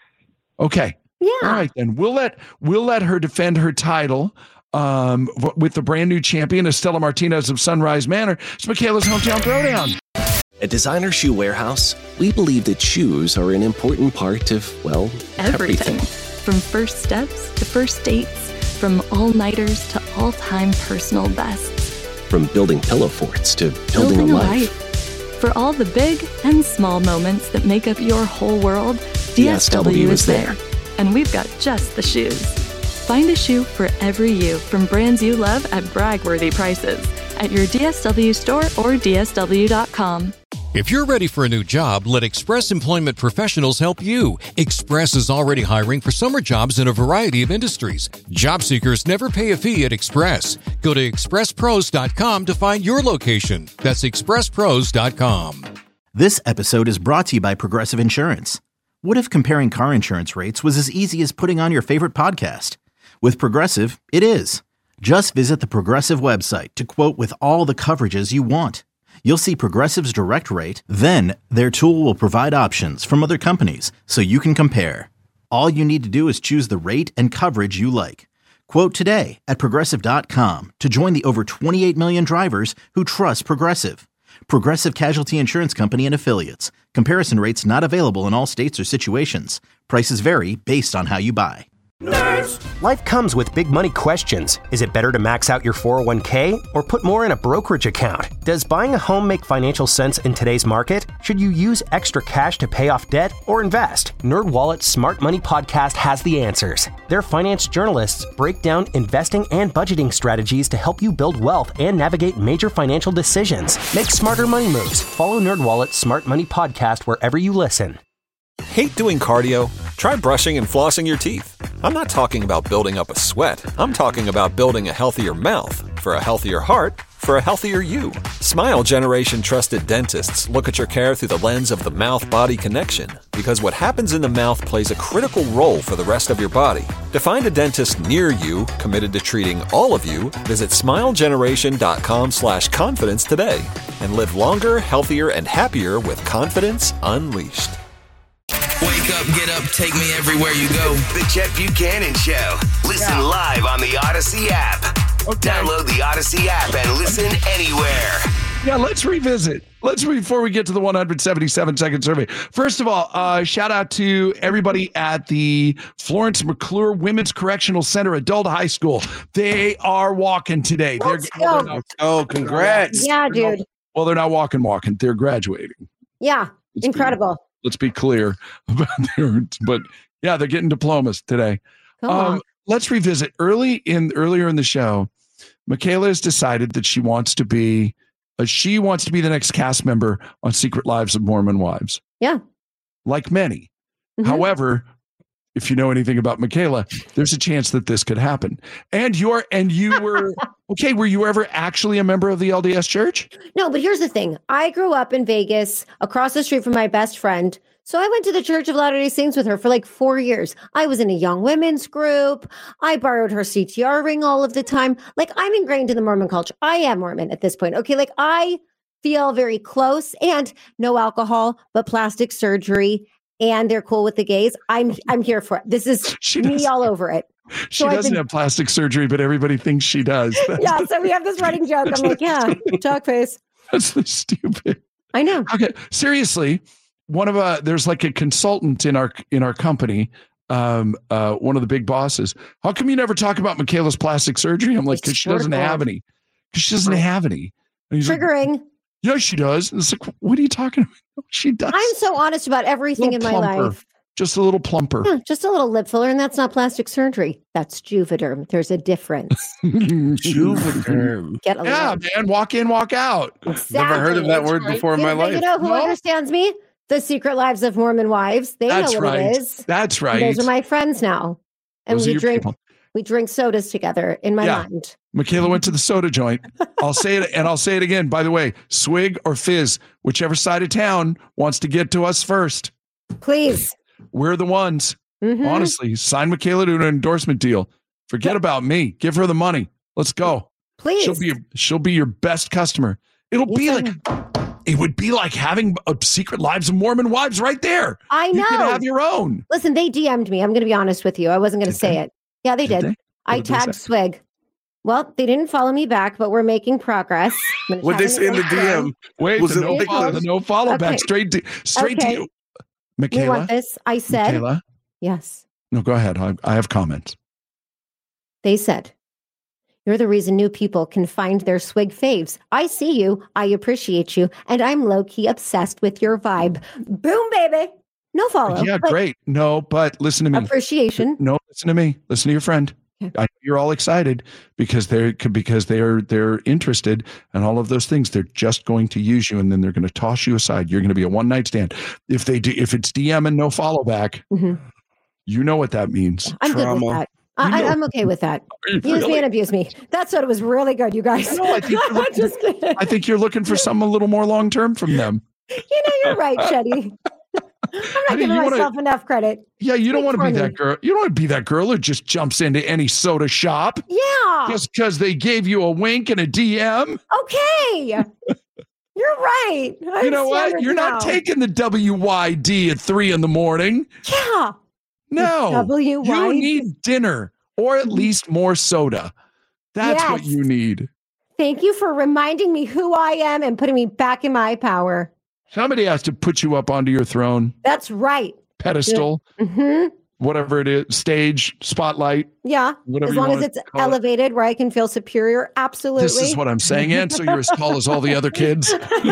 Okay. Yeah. All right, then we'll let we'll let her defend her title um, w- with the brand new champion, Estella Martinez of Sunrise Manor. It's Michaela's Hometown Throwdown. At Designer Shoe Warehouse, we believe that shoes are an important part of, well, Everything. everything. From first steps to first dates, from all-nighters to all-time personal bests. From building pillow forts to building, Building a a life. life. For all the big and small moments that make up your whole world, D S W is there. And we've got just the shoes. Find a shoe for every you from brands you love at brag-worthy prices at your D S W store or D S W dot com. If you're ready for a new job, let Express Employment Professionals help you. Express is already hiring for summer jobs in a variety of industries. Job seekers never pay a fee at Express. Go to express pros dot com to find your location. That's express pros dot com. This episode is brought to you by Progressive Insurance. What if comparing car insurance rates was as easy as putting on your favorite podcast? With Progressive, it is. Just visit the Progressive website to quote with all the coverages you want. You'll see Progressive's direct rate, then their tool will provide options from other companies so you can compare. All you need to do is choose the rate and coverage you like. Quote today at progressive dot com to join the over twenty-eight million drivers who trust Progressive. Progressive Casualty Insurance Company and Affiliates. Comparison rates not available in all states or situations. Prices vary based on how you buy. Nerds! Life comes with big money questions. Is it better to max out your four oh one k or put more in a brokerage account? Does buying a home make financial sense in today's market? Should you use extra cash to pay off debt or invest? NerdWallet's Smart Money Podcast has the answers. Their finance journalists break down investing and budgeting strategies to help you build wealth and navigate major financial decisions. Make smarter money moves. Follow NerdWallet's Smart Money Podcast wherever you listen. Hate doing cardio? Try brushing and flossing your teeth. I'm not talking about building up a sweat. I'm talking about building a healthier mouth for a healthier heart for a healthier you. Smile Generation trusted dentists look at your care through the lens of the mouth-body connection, because what happens in the mouth plays a critical role for the rest of your body. To find a dentist near you committed to treating all of you, visit smilegeneration.com slash confidence today and live longer, healthier, and happier with confidence unleashed. Wake up, get up, take me everywhere you go. The Chet Buchanan Show. Listen yeah. live on the Odyssey app. Okay. Download the Odyssey app and listen anywhere. Yeah, let's revisit. Let's before we get to the one hundred seventy-seven second survey. First of all, uh, shout out to everybody at the Florence McClure Women's Correctional Center Adult High School. They are walking today. Let's they're, go. Not, oh, congrats. Yeah, dude. Well, they're not walking, walking. They're graduating. Yeah, let's incredible. Be, let's be clear about their, but yeah, they're getting diplomas today. Come um, on. Let's revisit early in earlier in the show. Michaela has decided that she wants to be, uh, she wants to be the next cast member on Secret Lives of Mormon Wives. Yeah. Like many. Mm-hmm. However, if you know anything about Michaela, there's a chance that this could happen. And you're, and you were, okay, were you ever actually a member of the L D S church? No, but here's the thing. I grew up in Vegas across the street from my best friend. So I went to the Church of Latter-day Saints with her for like four years. I was in a young women's group. I borrowed her C T R ring all of the time. Like, I'm ingrained in the Mormon culture. I am Mormon at this point. Okay, like I feel very close, and no alcohol, but plastic surgery, and they're cool with the gays. I'm I'm here for it. This is she me does. all over it. She so doesn't been, have plastic surgery, but everybody thinks she does. That's yeah, so we have this running joke. I'm like, yeah, talk face. That's the stupid. I know. Okay, seriously. One of uh there's like a consultant in our in our company, um, uh, one of the big bosses. How come you never talk about Michaela's plastic surgery? I'm like, because she doesn't have any. Because she doesn't have any. And he's Triggering. Like, yeah, she does. And it's like, what are you talking about? She does. I'm so honest about everything in my plumper. life. Just a little plumper. Yeah, just a little lip filler, and that's not plastic surgery. That's Juvederm. There's a difference. Juvederm. Get a yeah, little. man. Walk in, walk out. Exactly. Never heard of that word before in my you, life. You know who no? understands me? The Secret Lives of Mormon Wives. They That's know what right. it is. That's right. And those are my friends now. And those we drink people. we drink sodas together in my yeah. mind. Michaela went to the soda joint. I'll say it and I'll say it again. By the way, swig or fizz, whichever side of town wants to get to us first. Please. We're the ones. Mm-hmm. Honestly, sign Michaela to an endorsement deal. Forget yeah. about me. Give her the money. Let's go. Please. She'll be she'll be your best customer. It'll yes, be like it would be like having a Secret Lives of Mormon Wives right there. I know. You can have your own. Listen, they D M'd me. I'm going to be honest with you. I wasn't going to say they? it. Yeah, they did. did. They? I tagged Swig. Well, they didn't follow me back, but we're making progress. What they say in the D M? Wait, was the, it no follow, the no follow okay. back straight to straight okay. to you. Michaela, you want this? I said. Michaela? Yes. No, go ahead. I, I have comments. They said, you're the reason new people can find their Swig faves. I see you. I appreciate you. And I'm low-key obsessed with your vibe. Boom, baby. No follow. Yeah, great. No, but listen to me. Appreciation. No, listen to me. Listen to your friend. Okay. I know you're all excited because they're because they're they're interested and all of those things. They're just going to use you and then they're going to toss you aside. You're going to be a one night stand. If they do, if it's D M and no follow back, mm-hmm. you know what that means. I'm Trauma. good with that. I, I'm okay with that. Use really? me and abuse me. That's what it was really good, you guys. I, know, I, think, you're looking, Just kidding. I think you're looking for something a little more long term from them. You know, you're right, Shetty. I'm not giving myself wanna, enough credit. Yeah, you don't want to be me. that girl. You don't want to be that girl who just jumps into any soda shop. Yeah. Just because they gave you a wink and a D M. Okay. You're right. I'm you know what? You're now. not taking the W Y D at three in the morning. Yeah. No. W Y D. You need dinner or at least more soda. That's yes. what you need. Thank you for reminding me who I am and putting me back in my power. Somebody has to put you up onto your throne. That's right. Pedestal. Mm-hmm. Whatever it is. Stage, spotlight. Yeah. Whatever as long as it's elevated it. Where I can feel superior. Absolutely. This is what I'm saying. And so you're as tall as all the other kids.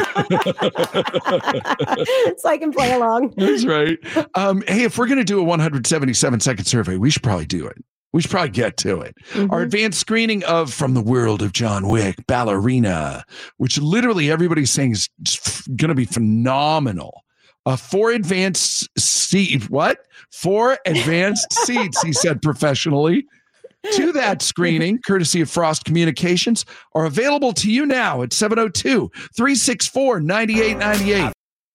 So I can play along. That's right. Um, hey, if we're going to do a one hundred seventy-seven second survey, we should probably do it. We should probably get to it. Mm-hmm. Our advanced screening of From the World of John Wick, Ballerina, which literally everybody's saying is going to be phenomenal. Uh, four advanced seat. What? Four advanced seats, he said professionally. To that screening, courtesy of Frost Communications, are available to you now at seven oh two, three six four, nine eight nine eight.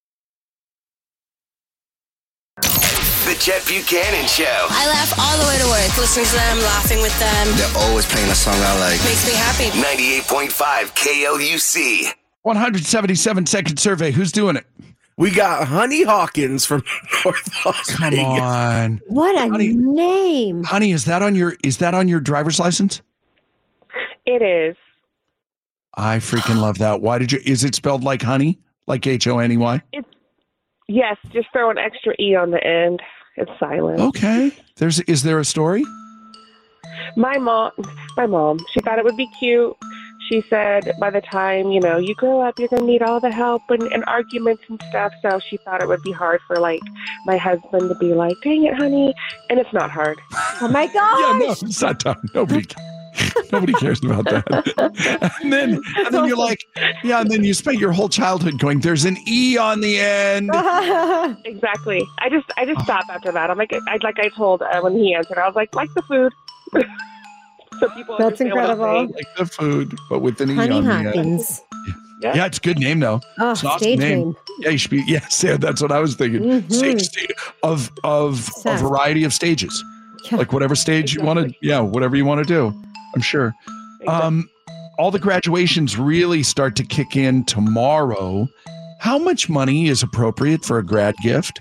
The Chet Buchanan Show. I laugh all the way to work, listening to them, laughing with them. They're always playing a song I like. Makes me happy. ninety-eight point five K L U C. one hundred seventy-seven second survey. Who's doing it? We got Honey Hawkins from North Las Come Vegas. on. What a Honey, name. honey, is that on your is that on your driver's license? It is. I freaking love that. Why did you is it spelled like honey? Like H O N E Y? It's yes, just throw an extra E on the end. It's silent. Okay. There's is there a story? My mom my mom, she thought it would be cute. She said by the time, you know, you grow up, you're going to need all the help and, and arguments and stuff. So she thought it would be hard for, like, my husband to be like, dang it, honey. And it's not hard. Oh, my gosh. Yeah, no, it's not tough. Nobody, nobody cares about that. And then, and then you're like, yeah, and then you spent your whole childhood going, there's an E on the end. Exactly. I just I just stopped after that. I'm like, I, like I told uh, when he answered, I was like, like the food. So people That's incredible. Like the food, but with an E Honey on the end. Hawkins. Yeah. yeah, it's a good name though. Oh, it's an awesome stage name. name. Yeah, you should be. Yes, yeah, that's what I was thinking. Mhm. Stage, stage of of a variety of stages, Yeah. like whatever stage you want to. Yeah, whatever you want to do. I'm sure. Um, all the graduations really start to kick in tomorrow. How much money is appropriate for a grad gift?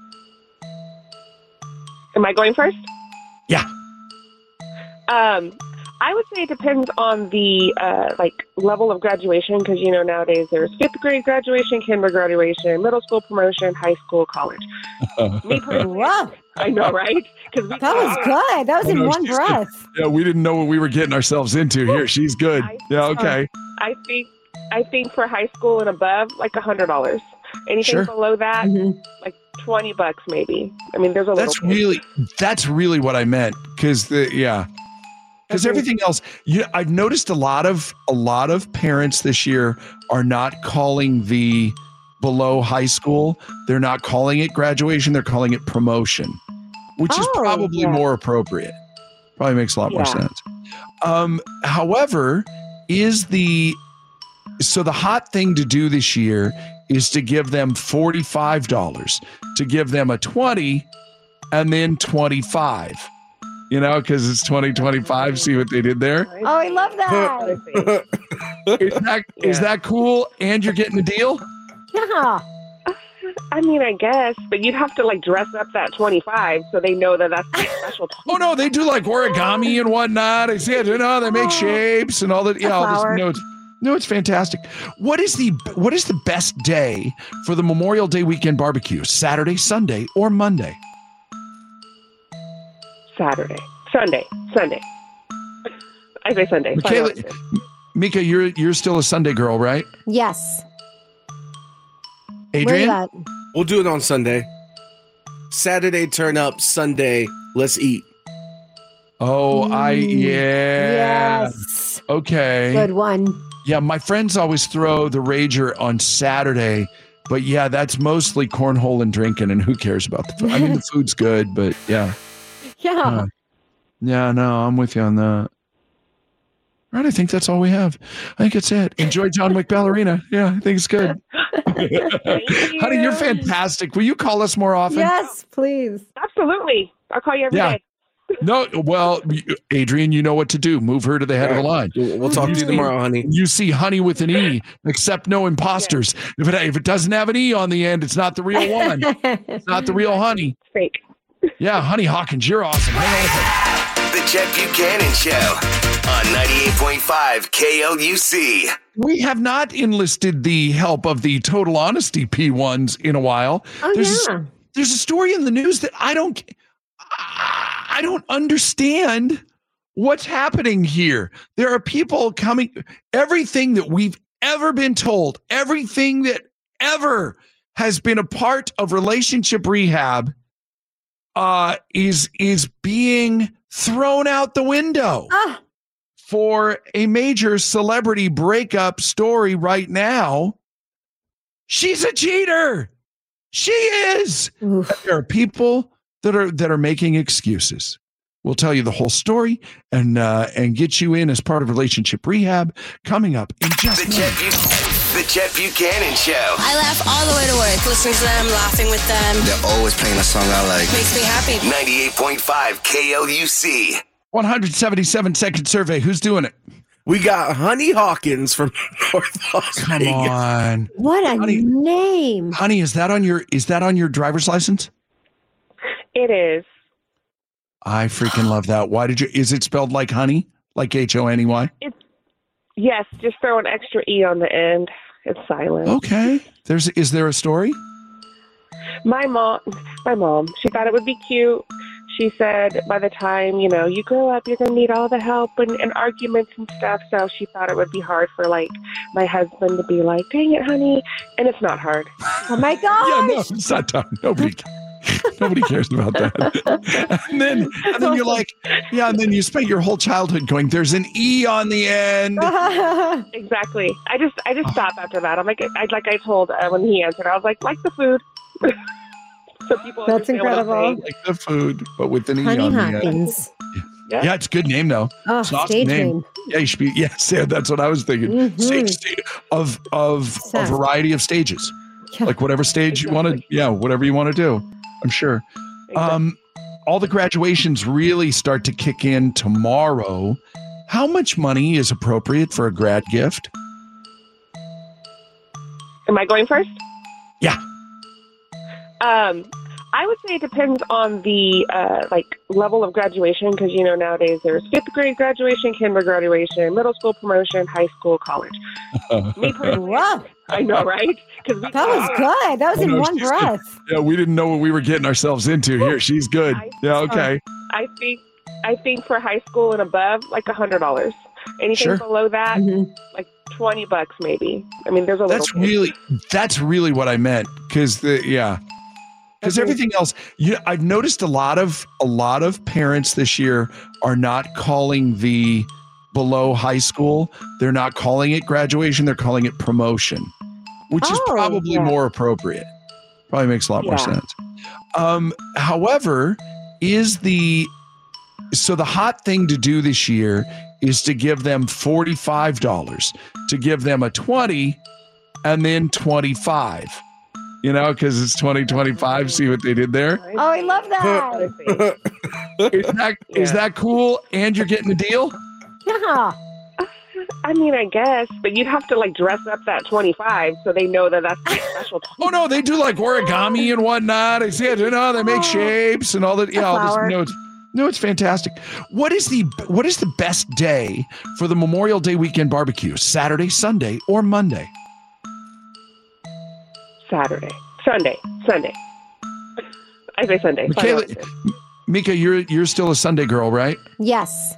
Am I going first? Yeah. Um, I would say it depends on the uh, like level of graduation because you know nowadays there's fifth grade graduation, kindergarten graduation, middle school promotion, high school, college. Me personally, Wow. I know, right? Because That was good. That was Oh, in no, one she's breath. good. Yeah, we didn't know what we were getting ourselves into here. She's good. Yeah, okay. I think I think for high school and above, like a hundred dollars. Anything Sure. below that, like twenty bucks maybe. I mean, there's a That's little. really that's really what I meant because the yeah because everything else you I've noticed a lot of a lot of parents this year are not calling the below high school, they're not calling it graduation, they're calling it promotion, which is Oh, probably yeah. more appropriate. Probably makes a lot more Yeah. sense. Um however, is the so the hot thing to do this year is to give them forty-five dollars, to give them a twenty and then twenty-five. You know, because it's twenty twenty-five. See what they did there? Oh, I love that. Is that is that cool? And you're getting a deal? Yeah. I mean, I guess, but you'd have to like dress up that twenty-five so they know that that's the special. Oh no, they do like origami and whatnot. I see it. You know, they make shapes and all that. Yeah, all this, flower. no, it's, no, it's fantastic. What is the what is the best day for the Memorial Day weekend barbecue? Saturday, Sunday, or Monday? Saturday, Sunday, Sunday. I say Sunday. Michaela, Sunday. Mika, you're you're still a Sunday girl, right? Yes. Adrian? Where you at? We'll do it on Sunday. Saturday, turn up. Sunday, let's eat. Oh, I yeah. Yes. Okay. Good one. Yeah, my friends always throw the rager on Saturday, but yeah, that's mostly cornhole and drinking, and who cares about the food? I mean, the food's good, but yeah. Yeah. Uh, yeah, no, I'm with you on that. Right, I think that's all we have. I think it's it. Enjoy John Wick Ballerina. Yeah, I think it's good. Honey, you're fantastic. Will you call us more often? Yes, please. Absolutely. I'll call you every day. Yeah. No, well, Adrian, you know what to do. Move her to the head of the line. We'll talk to you tomorrow, honey. You see honey with an E, except no imposters. If it if it doesn't have an E on the end, it's not the real one. It's not the real honey. Fake. Yeah, Honey Hawkins, you're awesome. Hang on. The Chet Buchanan Show on ninety-eight point five K L U C. We have not enlisted the help of the Total Honesty P ones in a while. Oh, there's yeah. a, there's a story in the news that I don't I don't understand what's happening here. There are people coming, everything that we've ever been told, everything that ever has been a part of relationship rehab uh, is is being thrown out the window Ah. for a major celebrity breakup story right now. She's a cheater. She is. Oof. There are people that are that are making excuses. We'll tell you the whole story and uh, and get you in as part of relationship rehab coming up in just the Chet, Bu- the Chet Buchanan Show. I laugh all the way to work, listening to them, laughing with them. They're always playing a song I like. Makes me happy. ninety-eight point five K L U C. one hundred seventy-seven second survey. Who's doing it? We got Honey Hawkins from North Las Come Vegas. on. What a Honey, name. Honey, is that on your is that on your driver's license? It is. I freaking love that. Why did you is it spelled like honey? Like H O N E Y? It's yes, just throw an extra E on the end. It's silent. Okay. There's is there a story? My mom my mom, she thought it would be cute. She said by the time, you know, you grow up, you're going to need all the help and, and arguments and stuff. So she thought it would be hard for, like, my husband to be like, dang it, honey. And it's not hard. Oh, my gosh. Yeah, no, it's not done. Nobody, nobody cares about that. And then, and then you're like, yeah, and then you spent your whole childhood going, there's an E on the end. Exactly. I just I just stopped after that. I'm like, I, like I told uh, when he answered, I was like, like the food. So people That's incredible. Like the food, but with an E Honey on Hopkins. the end. Yeah. yeah, it's a good name though. Oh, it's an awesome stage name. name. Yeah, you should be. Yes, yeah, that's what I was thinking. Mm-hmm. Stage, stage of of a variety of stages, yeah. like whatever stage exactly. you want to. Yeah, whatever you want to do. I'm sure. Exactly. Um, all the graduations really start to kick in tomorrow. How much money is appropriate for a grad gift? Am I going first? Yeah. Um. I would say it depends on the uh, like level of graduation because, you know, nowadays there's fifth grade graduation, kindergarten graduation, middle school promotion, high school, college. Me personally, wow. I know, right? Because That was good. That was in one breath. Yeah, we didn't know what we were getting ourselves into here. She's good. I, yeah, okay. I think I think for high school and above, like one hundred dollars. Anything sure. below that, mm-hmm. like twenty bucks maybe. I mean, there's a little. That's really, that's really what I meant. Because, the yeah. Because everything else, you, I've noticed a lot of a lot of parents this year are not calling the below high school. They're not calling it graduation. They're calling it promotion, which oh, is probably yeah. more appropriate. Probably makes a lot yeah. more sense. Um, however, is the so the hot thing to do this year is to give them forty-five dollars, to give them a twenty, and then twenty-five. You know, because it's twenty twenty-five. See what they did there? Oh, I love that. is that yeah. is that cool? And you're getting a deal? Yeah. I mean, I guess, but you'd have to like dress up that twenty-five so they know that that's the special. Oh no, they do like origami and whatnot. I see it. You know, they make shapes and all that. Yeah, all this, no, it's no, it's fantastic. What is the what is the best day for the Memorial Day weekend barbecue? Saturday, Sunday, or Monday? Saturday, Sunday, Sunday. I say Sunday. Michaela, Mika, you're you're still a Sunday girl, right? Yes.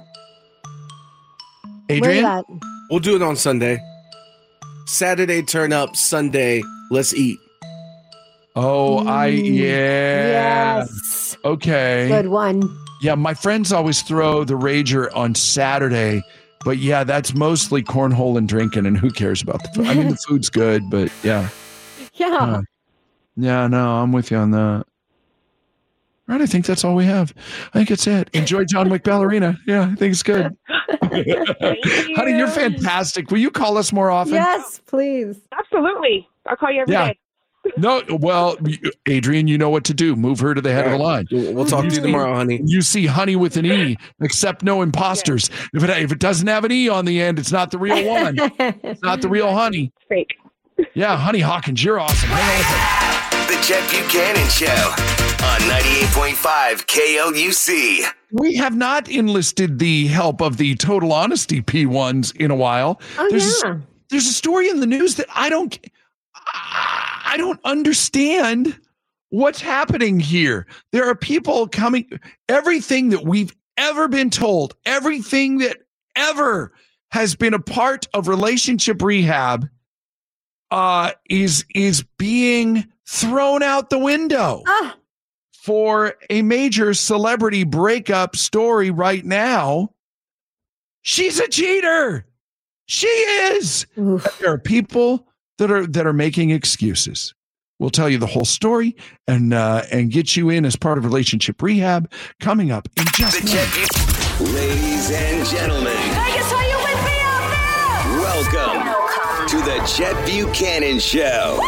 Adrian, we'll do it on Sunday. Saturday, turn up. Sunday, let's eat. Oh, mm, I yeah. Yes. Okay. Good one. Yeah, my friends always throw the Rager on Saturday, but yeah, that's mostly cornhole and drinking, and who cares about the food? I mean, the food's good, but yeah. Yeah. Uh, yeah, no, I'm with you on that. Right, I think that's all we have. I think it's it. Enjoy John Wick Ballerina. Yeah, I think it's good. you. Honey, you're fantastic. Will you call us more often? Yes, please. Absolutely. I'll call you every yeah. day. No, well, Adrian, you know what to do. Move her to the head right. of the line. We'll talk you to you tomorrow, honey. You see honey with an E, accept no imposters. Yeah. If it if it doesn't have an E on the end, it's not the real one. It's not the real honey. Fake. Yeah, Honey Hawkins, you're awesome. The Chet Buchanan Show on ninety-eight point five K L U C. We have not enlisted the help of the Total Honesty P ones in a while. Oh, there's yeah. A, there's a story in the news that I don't, I don't understand what's happening here. There are people coming, everything that we've ever been told, everything that ever has been a part of relationship rehab uh, is, is being thrown out the window. Ah. For a major celebrity breakup story right now. She's a cheater. She is. Oof. There are people that are that are making excuses. We'll tell you the whole story and uh, and get you in as part of relationship rehab coming up in just a minute. Ladies and gentlemen, Vegas, are you with me out there? welcome to the Chet Buchanan Show.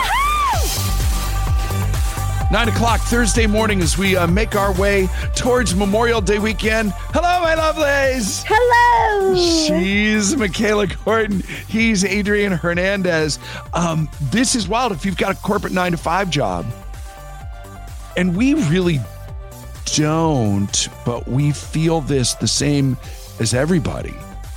Nine o'clock Thursday morning as we uh, make our way towards Memorial Day weekend. Hello, my lovelies. Hello. She's Michaela Gordon. He's Adrian Hernandez. Um, this is wild if you've got a corporate nine to five job. And we really don't, but we feel this the same as everybody.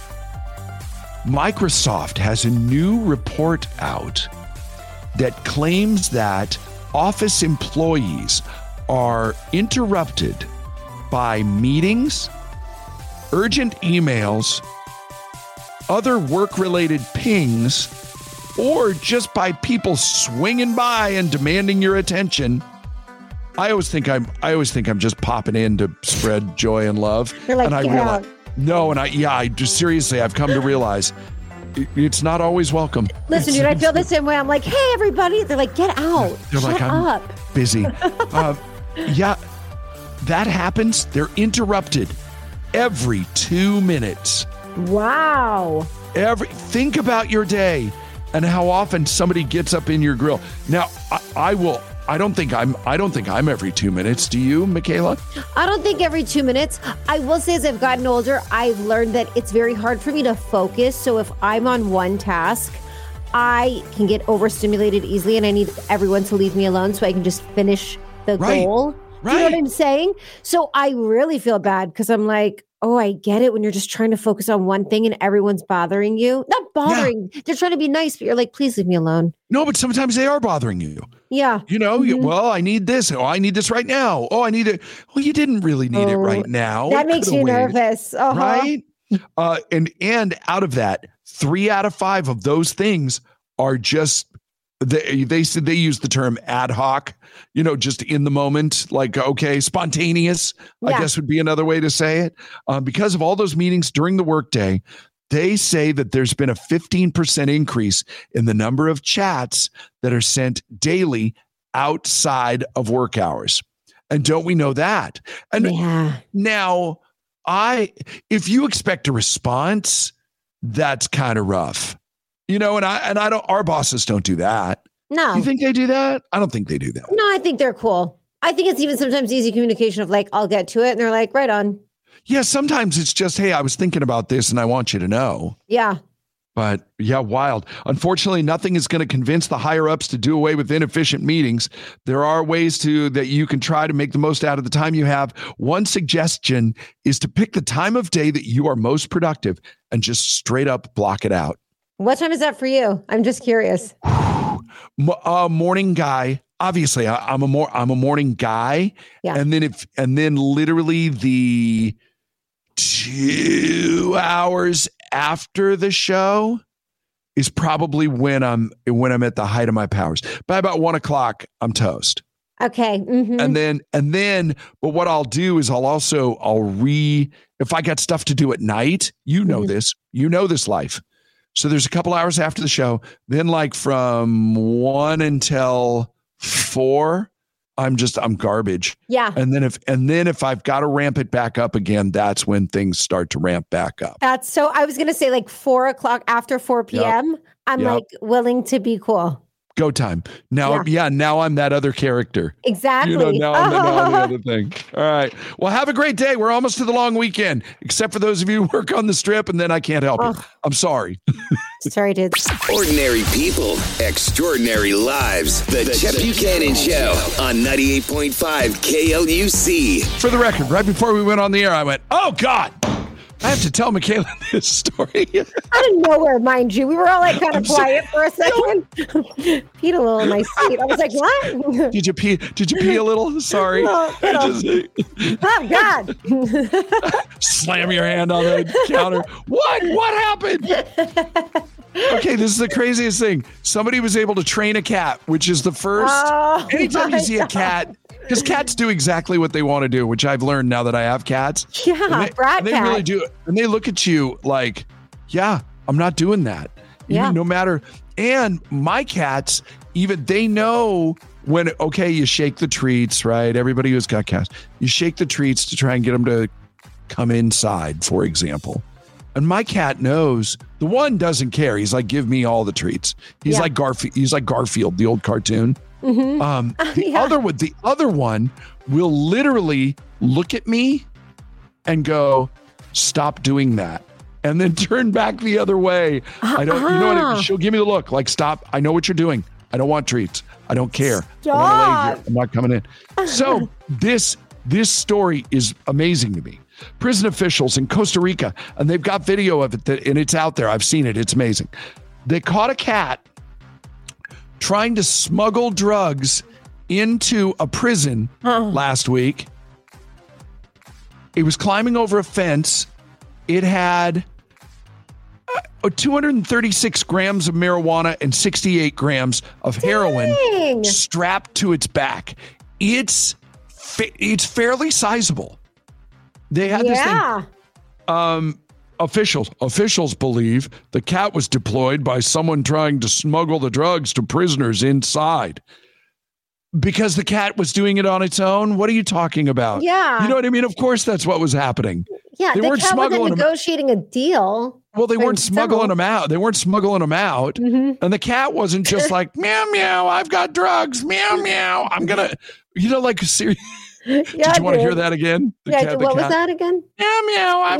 Microsoft has a new report out that claims that office employees are interrupted by meetings, urgent emails, other work-related pings, or just by people swinging by and demanding your attention. I always think I'm I always think I'm just popping in to spread joy and love. You're like, and I get realize out. no, and I yeah, I just seriously I've come to realize it- it's not always welcome. Listen, dude, I feel the same way. I'm like, hey, everybody. They're like, get out. They're Shut like, I'm up. busy. uh, yeah, that happens. They're interrupted every two minutes. Wow. Every think about your day and how often somebody gets up in your grill. Now, I, I will. I don't think I'm. I don't think I'm every two minutes. Do you, Michaela? I don't think every two minutes. I will say as I've gotten older, I've learned that it's very hard for me to focus. So if I'm on one task, I can get overstimulated easily and I need everyone to leave me alone so I can just finish the Right. goal. Right. You know what I'm saying? So I really feel bad because I'm like, oh, I get it when you're just trying to focus on one thing and everyone's bothering you. Not bothering. They're trying to be nice, but you're like, please leave me alone. No, but sometimes they are bothering you. Yeah. You know, you, Mhm. well, I need this. Oh, I need this right now. Oh, I need it. Well, you didn't really need it Oh, right now. That It makes coulda me waited. nervous. Uh-huh. Right? Uh, and and out of that, three out of five of those things are just they they said they use the term ad hoc, you know, just in the moment, like okay, spontaneous, I Yeah. guess would be another way to say it. Um, because of all those meetings during the workday, they say that there's been a fifteen percent increase in the number of chats that are sent daily outside of work hours. And don't we know that? And Yeah. now, I if you expect a response, that's kind of rough. You know, and I and I don't our bosses don't do that. No. You think they do that? I don't think they do that. No, I think they're cool. I think it's even sometimes easy communication of like, I'll get to it. And they're like, right on. Yeah, sometimes it's just, hey, I was thinking about this and I want you to know. Yeah. But yeah, wild. Unfortunately, nothing is going to convince the higher ups to do away with inefficient meetings. There are ways to that you can try to make the most out of the time you have. One suggestion is to pick the time of day that you are most productive and just straight up block it out. What time is that for you? I'm just curious. Mo- uh, morning guy. Obviously, I, I'm a more I'm a morning guy. Yeah. And then if and then literally the two hours after the show is probably when I'm when I'm at the height of my powers. By about one o'clock, I'm toast. Okay. Mhm. And then and then, but what I'll do is I'll also I'll re if I got stuff to do at night. You know this. You know this life. So there's a couple hours after the show. Then like from one until four, I'm just I'm garbage. Yeah. And then if and then if I've got to ramp it back up again, that's when things start to ramp back up. That's so I was going to say like four o'clock after four p.m. I'm Yep. like willing to be cool. Go time. Now, yeah. now I'm that other character. Exactly. You know, now I'm, the, now I'm the other thing. All right. Well, have a great day. We're almost to the long weekend, except for those of you who work on the strip, and then I can't help you. I'm sorry. Sorry, dude. Ordinary people, extraordinary lives. The, the Chet Buchanan Show on ninety-eight point five K L U C. For the record, right before we went on the air, I went, oh, God. I have to tell Michaela this story. Out of nowhere, mind you. We were all like kind of quiet for a second. Peed a little in my seat. I was like, what? Did you pee? Did you pee a little? Sorry. No, I no. just- Oh, God. Slam your hand on the counter. What? What happened? Okay, this is the craziest thing. Somebody was able to train a cat, which is the first. Oh, anytime you my see a cat, because cats do exactly what they want to do, which I've learned now that I have cats. Yeah, and they, brat and they cat. really do. And they look at you like, yeah, I'm not doing that. Even Yeah. no matter. And my cats, even they know when, okay, you shake the treats, right? Everybody who's got cats, you shake the treats to try and get them to come inside, for example. And my cat knows. The one doesn't care. He's like, give me all the treats. He's Yeah. like Garfield. He's like Garfield, the old cartoon. Mhm. Um, the Yeah. other one, the other one will literally look at me and go, stop doing that. And then turn back the other way. I don't, you know what? Uh-uh. It, she'll give me the look like, stop. I know what you're doing. I don't want treats. I don't care. I Stop. wanna lay here. I'm not coming in. So this, this story is amazing to me. Prison officials in Costa Rica, and they've got video of it, that, and it's out there. I've seen it. It's amazing. They caught a cat trying to smuggle drugs into a prison last week. It was climbing over a fence. It had uh, two hundred thirty-six grams of marijuana and sixty-eight grams of heroin Dang. strapped to its back. It's fa- it's fairly sizable. They had this Yeah. thing. Um, officials officials believe the cat was deployed by someone trying to smuggle the drugs to prisoners inside. Because the cat was doing it on its own? What are you talking about? Yeah. You know what I mean? Of course that's what was happening. Yeah, They the weren't cat wasn't smuggling them. negotiating a deal. Well, they for weren't smuggling himself. them out. They weren't smuggling them out. Mm-hmm. And the cat wasn't just like, meow, meow, I've got drugs. Meow, meow. I'm going to, you know, like, seriously. Yeah, Did you want to hear that again? The Yeah, cat- the what was cat- that again? Meow, meow, I've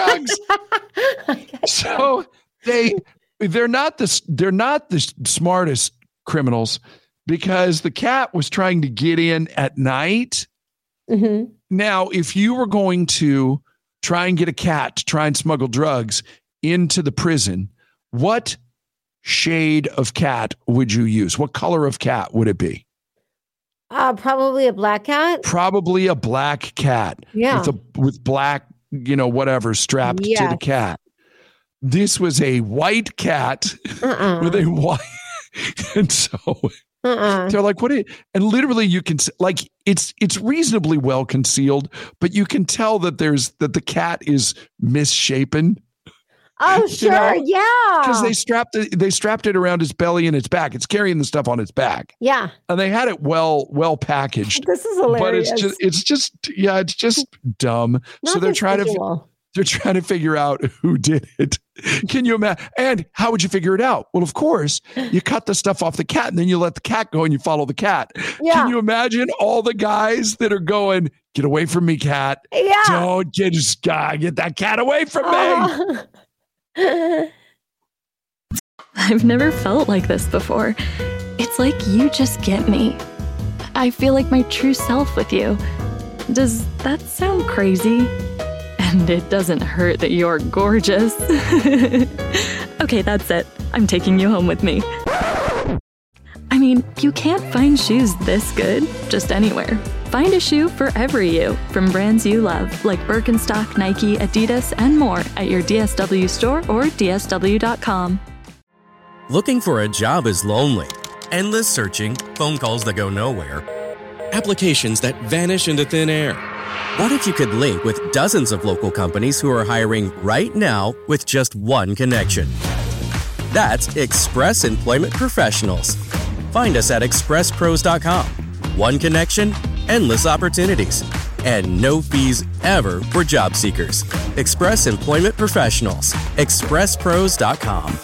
got drugs. So they, they're not the, they're not the smartest criminals, because the cat was trying to get in at night. Mm-hmm. Now, if you were going to try and get a cat to try and smuggle drugs into the prison, what shade of cat would you use? What color of cat would it be? Uh, probably a black cat. Probably a black cat. Yeah. With a with black, you know, whatever strapped to the Yes. cat. This was a white cat Uh-uh. with a white. And so Uh-uh. they're like, what? Is, and literally you can, like, it's, it's reasonably well concealed, but you can tell that there's, that the cat is misshapen. Oh, You sure. know? Yeah. Because they strapped it, they strapped it around its belly and its back. It's carrying the stuff on its back. Yeah. And they had it well, well packaged. This is But hilarious. it's just, it's just, yeah, it's just dumb. so they're Nothing's trying to, visual. they're trying to figure out who did it. Can you imagine? And how would you figure it out? Well, of course, you cut the stuff off the cat and then you let the cat go and you follow the cat. Yeah. Can you imagine all the guys that are going, get away from me, cat. Yeah. Don't get, just, God, get that cat away from me. Uh, I've never felt like this before. It's like you just get me. I feel like my true self with you. Does that sound crazy? And it doesn't hurt that you're gorgeous. Okay, that's it. I'm taking you home with me. I mean, you can't find shoes this good just anywhere. Find a shoe for every you from brands you love, like Birkenstock, Nike, Adidas, and more at your D S W store or D S W dot com. Looking for a job is lonely. Endless searching, phone calls that go nowhere, applications that vanish into thin air. What if you could link with dozens of local companies who are hiring right now with just one connection? That's Express Employment Professionals. Find us at express pros dot com. One connection, endless opportunities, and no fees ever for job seekers. Express Employment Professionals. express pros dot com.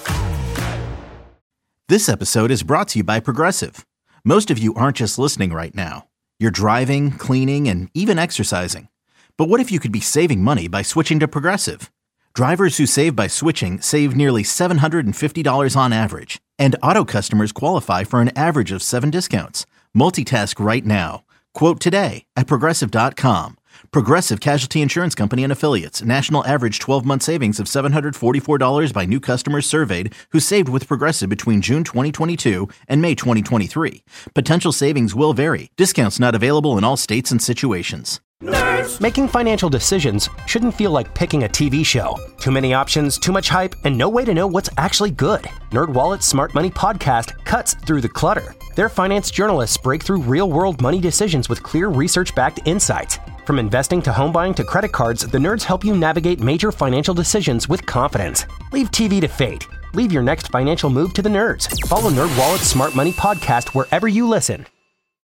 This episode is brought to you by Progressive. Most of you aren't just listening right now. You're driving, cleaning, and even exercising. But what if you could be saving money by switching to Progressive? Drivers who save by switching save nearly seven hundred fifty dollars on average. And auto customers qualify for an average of seven discounts. Multitask right now. Quote today at progressive dot com. Progressive Casualty Insurance Company and Affiliates. National average twelve-month savings of seven hundred forty-four dollars by new customers surveyed who saved with Progressive between June twenty twenty-two and May twenty twenty-three. Potential savings will vary. Discounts not available in all states and situations. Nerds! Making financial decisions shouldn't feel like picking a T V show. Too many options, too much hype, and no way to know what's actually good. NerdWallet's Smart Money Podcast cuts through the clutter. Their finance journalists break through real-world money decisions with clear research-backed insights. From investing to home buying to credit cards, the nerds help you navigate major financial decisions with confidence. Leave T V to fate. Leave your next financial move to the nerds. Follow NerdWallet's Smart Money Podcast wherever you listen.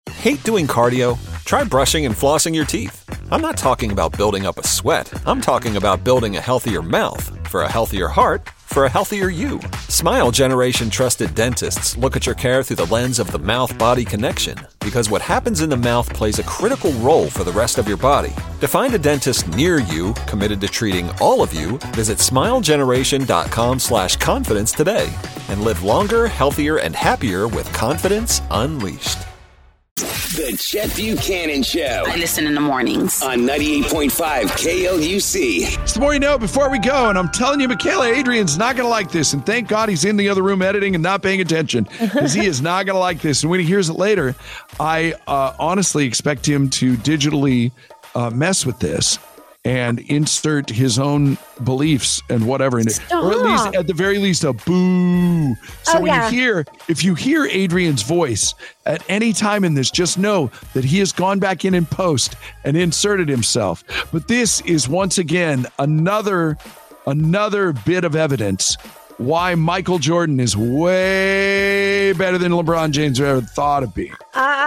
Hate doing cardio? Try brushing and flossing your teeth. I'm not talking about building up a sweat. I'm talking about building a healthier mouth for a healthier heart for a healthier you. Smile Generation trusted dentists look at your care through the lens of the mouth-body connection, because what happens in the mouth plays a critical role for the rest of your body. To find a dentist near you committed to treating all of you, visit smilegeneration.com slash confidence today and live longer, healthier, and happier with confidence unleashed. The Chet Buchanan Show. I listen in the mornings. On ninety-eight point five K L U C. It's the more you know before we go, and I'm telling you, Michaela, Adrian's not going to like this, and thank God he's in the other room editing and not paying attention, because he is not going to like this. And when he hears it later, I uh, honestly expect him to digitally uh, mess with this and insert his own beliefs and whatever in it, Stop. or at least, at the very least, a boo. So Oh, when yeah. you hear, if you hear Adrian's voice at any time in this, just know that he has gone back in in post and inserted himself. But this is once again another, another bit of evidence why Michael Jordan is way better than LeBron James ever thought of being.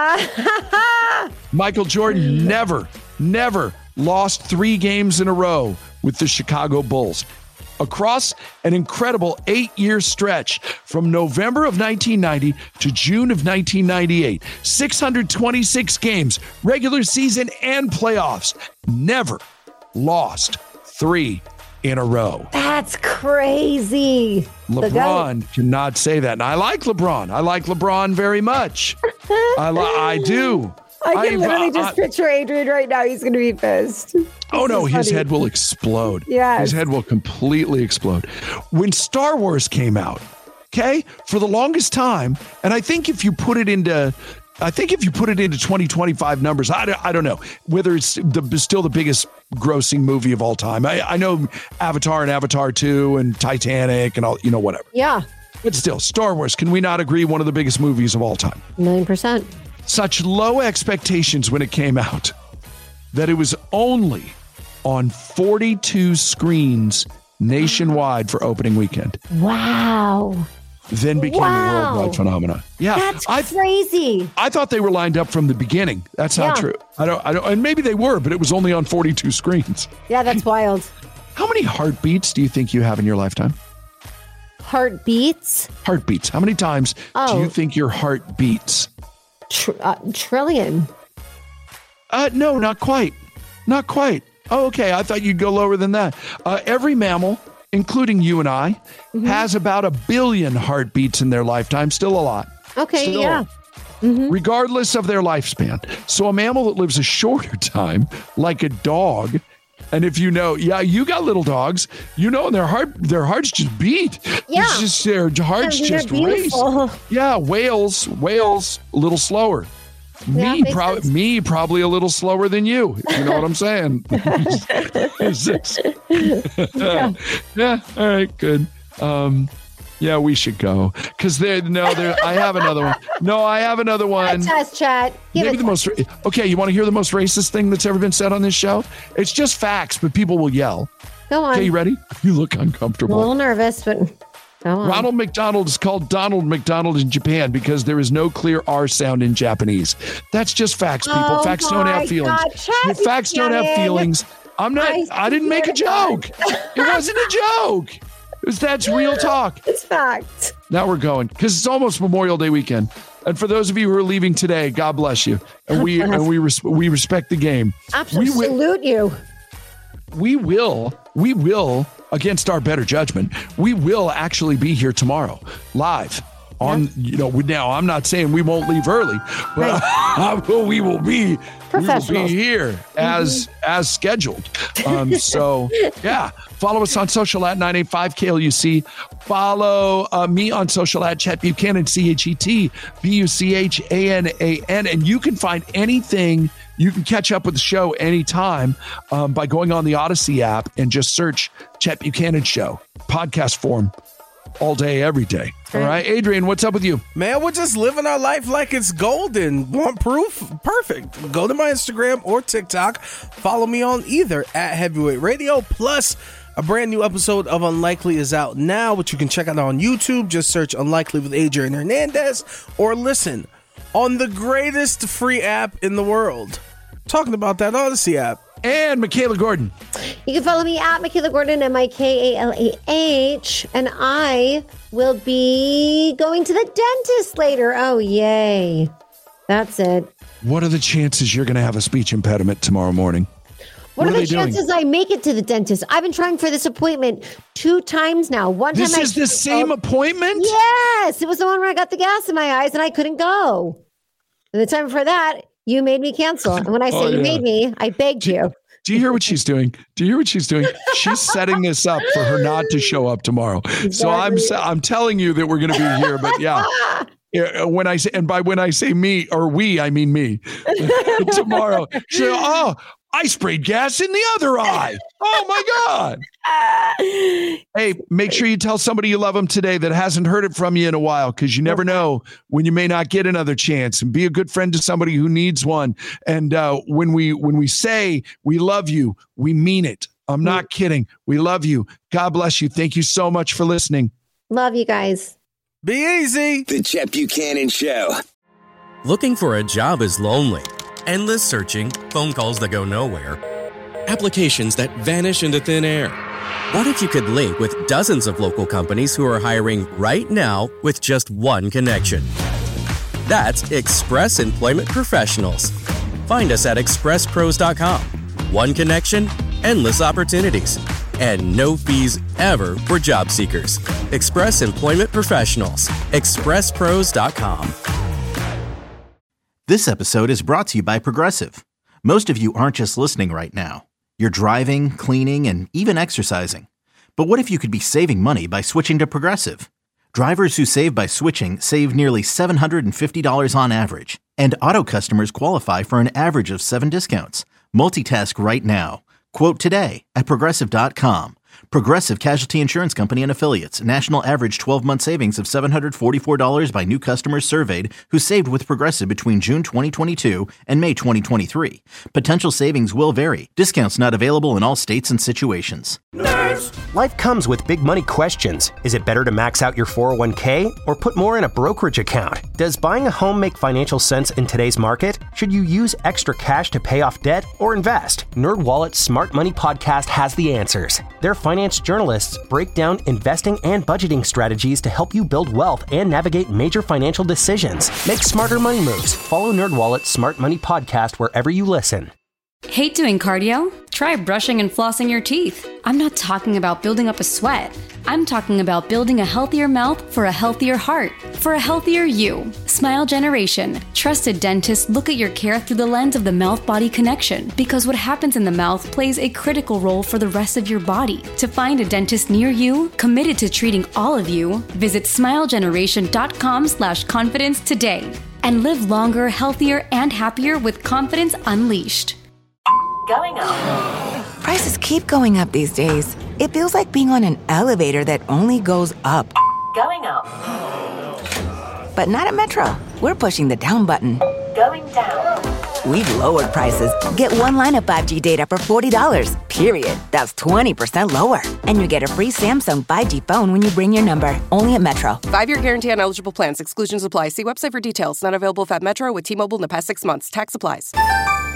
Uh, Michael Jordan never, never lost three games in a row with the Chicago Bulls. Across an incredible eight-year stretch from November of nineteen ninety to June of nineteen ninety-eight, six hundred twenty-six games, regular season and playoffs, never lost three in a row. That's crazy. The guy- LeBron cannot say that. And I like LeBron. I like LeBron very much. I, li- I do. I can I- literally I- just picture Adrian right now. He's going to be pissed. Oh no, This is his funny. head will explode. Yes. His head will completely explode. When Star Wars came out, okay, for the longest time, and I think if you put it into I think if you put it into twenty twenty-five numbers, I don't, I don't know whether it's the, still the biggest grossing movie of all time. I, I know Avatar and Avatar two and Titanic and all, you know, whatever. Yeah. But still, Star Wars, can we not agree, one of the biggest movies of all time? nine percent. Such low expectations when it came out that it was only on forty-two screens nationwide for opening weekend. Wow. Then became Wow. a worldwide phenomenon. Yeah, That's I, crazy. I thought they were lined up from the beginning. That's not Yeah. true. I don't. I don't. And maybe they were, but it was only on forty-two screens. Yeah, that's wild. How many heartbeats do you think you have in your lifetime? Heartbeats? Heartbeats. How many times do Oh. you think your heart beats? Tr- uh, trillion. Uh, no, not quite. Not quite. Oh, okay. I thought you'd go lower than that. Uh, every mammal, including you and I, Mm-hmm. has about a billion heartbeats in their lifetime. Still a lot. Okay, Still, yeah. Mm-hmm. regardless of their lifespan. So a mammal that lives a shorter time, like a dog, and if you know, yeah, you got little dogs, you know, their heart, their hearts just beat. Yeah. It's just their hearts They're just race. beautiful. Yeah, whales, whales, a little slower. Yeah, Me, makes pro- sense. me, probably a little slower than you. If you know what I'm saying? It's just- Yeah. yeah. All right. Good. Um, yeah, we should go because there. No, there. I have another one. No, I have another one. Test chat. Give Maybe it the most. Okay, you want to hear the most racist thing that's ever been said on this show? It's just facts, but people will yell. Go on. Okay, you ready? You look I'm a uncomfortable. little nervous, but go on. Ronald McDonald is called Donald McDonald in Japan because there is no clear R sound in Japanese. That's just facts, people. Oh Facts don't my have feelings. God, Chad Your facts don't have Buchanan. feelings. I'm not. I I, didn't make a swear to God. joke. It wasn't a joke. It was, that's real talk. It's fact. Now we're going because it's almost Memorial Day weekend. And for those of you who are leaving today, God bless you. And we and we res- we respect the game. Absolutely We will, salute you. we will we will against our better judgment. We will actually be here tomorrow live. On you know now I'm not saying we won't leave early, but we will be we will Professionals. be here as as scheduled. Um, so yeah, follow us on social at nine eight five K L U C. Follow uh, me on social at Chet Buchanan, C H E T B U C H A N A N, and you can find anything. You can catch up with the show anytime um, by going on the Odyssey app and just search Chet Buchanan Show podcast form. All day, every day. All right, Adrian, what's up with you? Man, we're just living our life like it's golden. Want proof? Perfect. Go to my Instagram or TikTok. Follow me on either at Heavyweight Radio. Plus, a brand new episode of Unlikely is out now, which you can check out on YouTube. Just search Unlikely with Adrian Hernandez or listen on the greatest free app in the world. Talking about that Odyssey app. And Michaela Gordon. You can follow me at Michaela Gordon, M I K A L A H. And I will be going to the dentist later. Oh, yay. That's it. What are the chances you're going to have a speech impediment tomorrow morning? What, what are, are the chances doing? I make it to the dentist? I've been trying for this appointment two times now. One this time is I the same appointment? Yes. It was the one where I got the gas in my eyes and I couldn't go. And the time before that, you made me cancel. And when I say Oh, you yeah. made me, I begged you. Do you hear what she's doing? Do you hear what she's doing? She's setting this up for her not to show up tomorrow. Exactly. So I'm I'm telling you that we're going to be here. But yeah, Yeah, when I say, and by when I say me or we, I mean me. Tomorrow, she, oh, I sprayed gas in the other eye. Oh my God. Hey, make sure you tell somebody you love them today that hasn't heard it from you in a while, because you never know when you may not get another chance. And be a good friend to somebody who needs one. And uh, when we when we say we love you, we mean it. I'm not kidding. We love you. God bless you. Thank you so much for listening. Love you guys. Be easy. The Chet Buchanan Show. Looking for a job is lonely. Endless searching, phone calls that go nowhere, applications that vanish into thin air. What if you could link with dozens of local companies who are hiring right now with just one connection? That's Express Employment Professionals. Find us at express pros dot com. One connection, endless opportunities, and no fees ever for job seekers. Express Employment Professionals. express pros dot com. This episode is brought to you by Progressive. Most of you aren't just listening right now. You're driving, cleaning, and even exercising. But what if you could be saving money by switching to Progressive? Drivers who save by switching save nearly seven hundred fifty dollars on average. And auto customers qualify for an average of seven discounts. Multitask right now. Quote today at progressive dot com. Progressive Casualty Insurance Company and Affiliates. National average twelve-month savings of seven hundred forty-four dollars by new customers surveyed who saved with Progressive between June twenty twenty-two and May twenty twenty-three. Potential savings will vary. Discounts not available in all states and situations. Nerds! Life comes with big money questions. Is it better to max out your four oh one k or put more in a brokerage account? Does buying a home make financial sense in today's market? Should you use extra cash to pay off debt or invest? NerdWallet's Smart Money Podcast has the answers. Their finance journalists break down investing and budgeting strategies to help you build wealth and navigate major financial decisions. Make smarter money moves. Follow NerdWallet's Smart Money Podcast wherever you listen. Hate doing cardio? Try brushing and flossing your teeth. I'm not talking about building up a sweat. I'm talking about building a healthier mouth for a healthier heart, for a healthier you. Smile Generation. Trusted dentists look at your care through the lens of the mouth-body connection, because what happens in the mouth plays a critical role for the rest of your body. To find a dentist near you, committed to treating all of you, visit smile generation dot com slash confidence today. And live longer, healthier, and happier with confidence unleashed. Going up. Prices keep going up these days. It feels like being on an elevator that only goes up. Going up. But not at Metro. We're pushing the down button. Going down. We've lowered prices. Get one line of five G data for forty dollars, period. That's twenty percent lower. And you get a free Samsung five G phone when you bring your number. Only at Metro. Five-year guarantee on eligible plans. Exclusions apply. See website for details. Not available at Metro with T-Mobile in the past six months. Tax applies.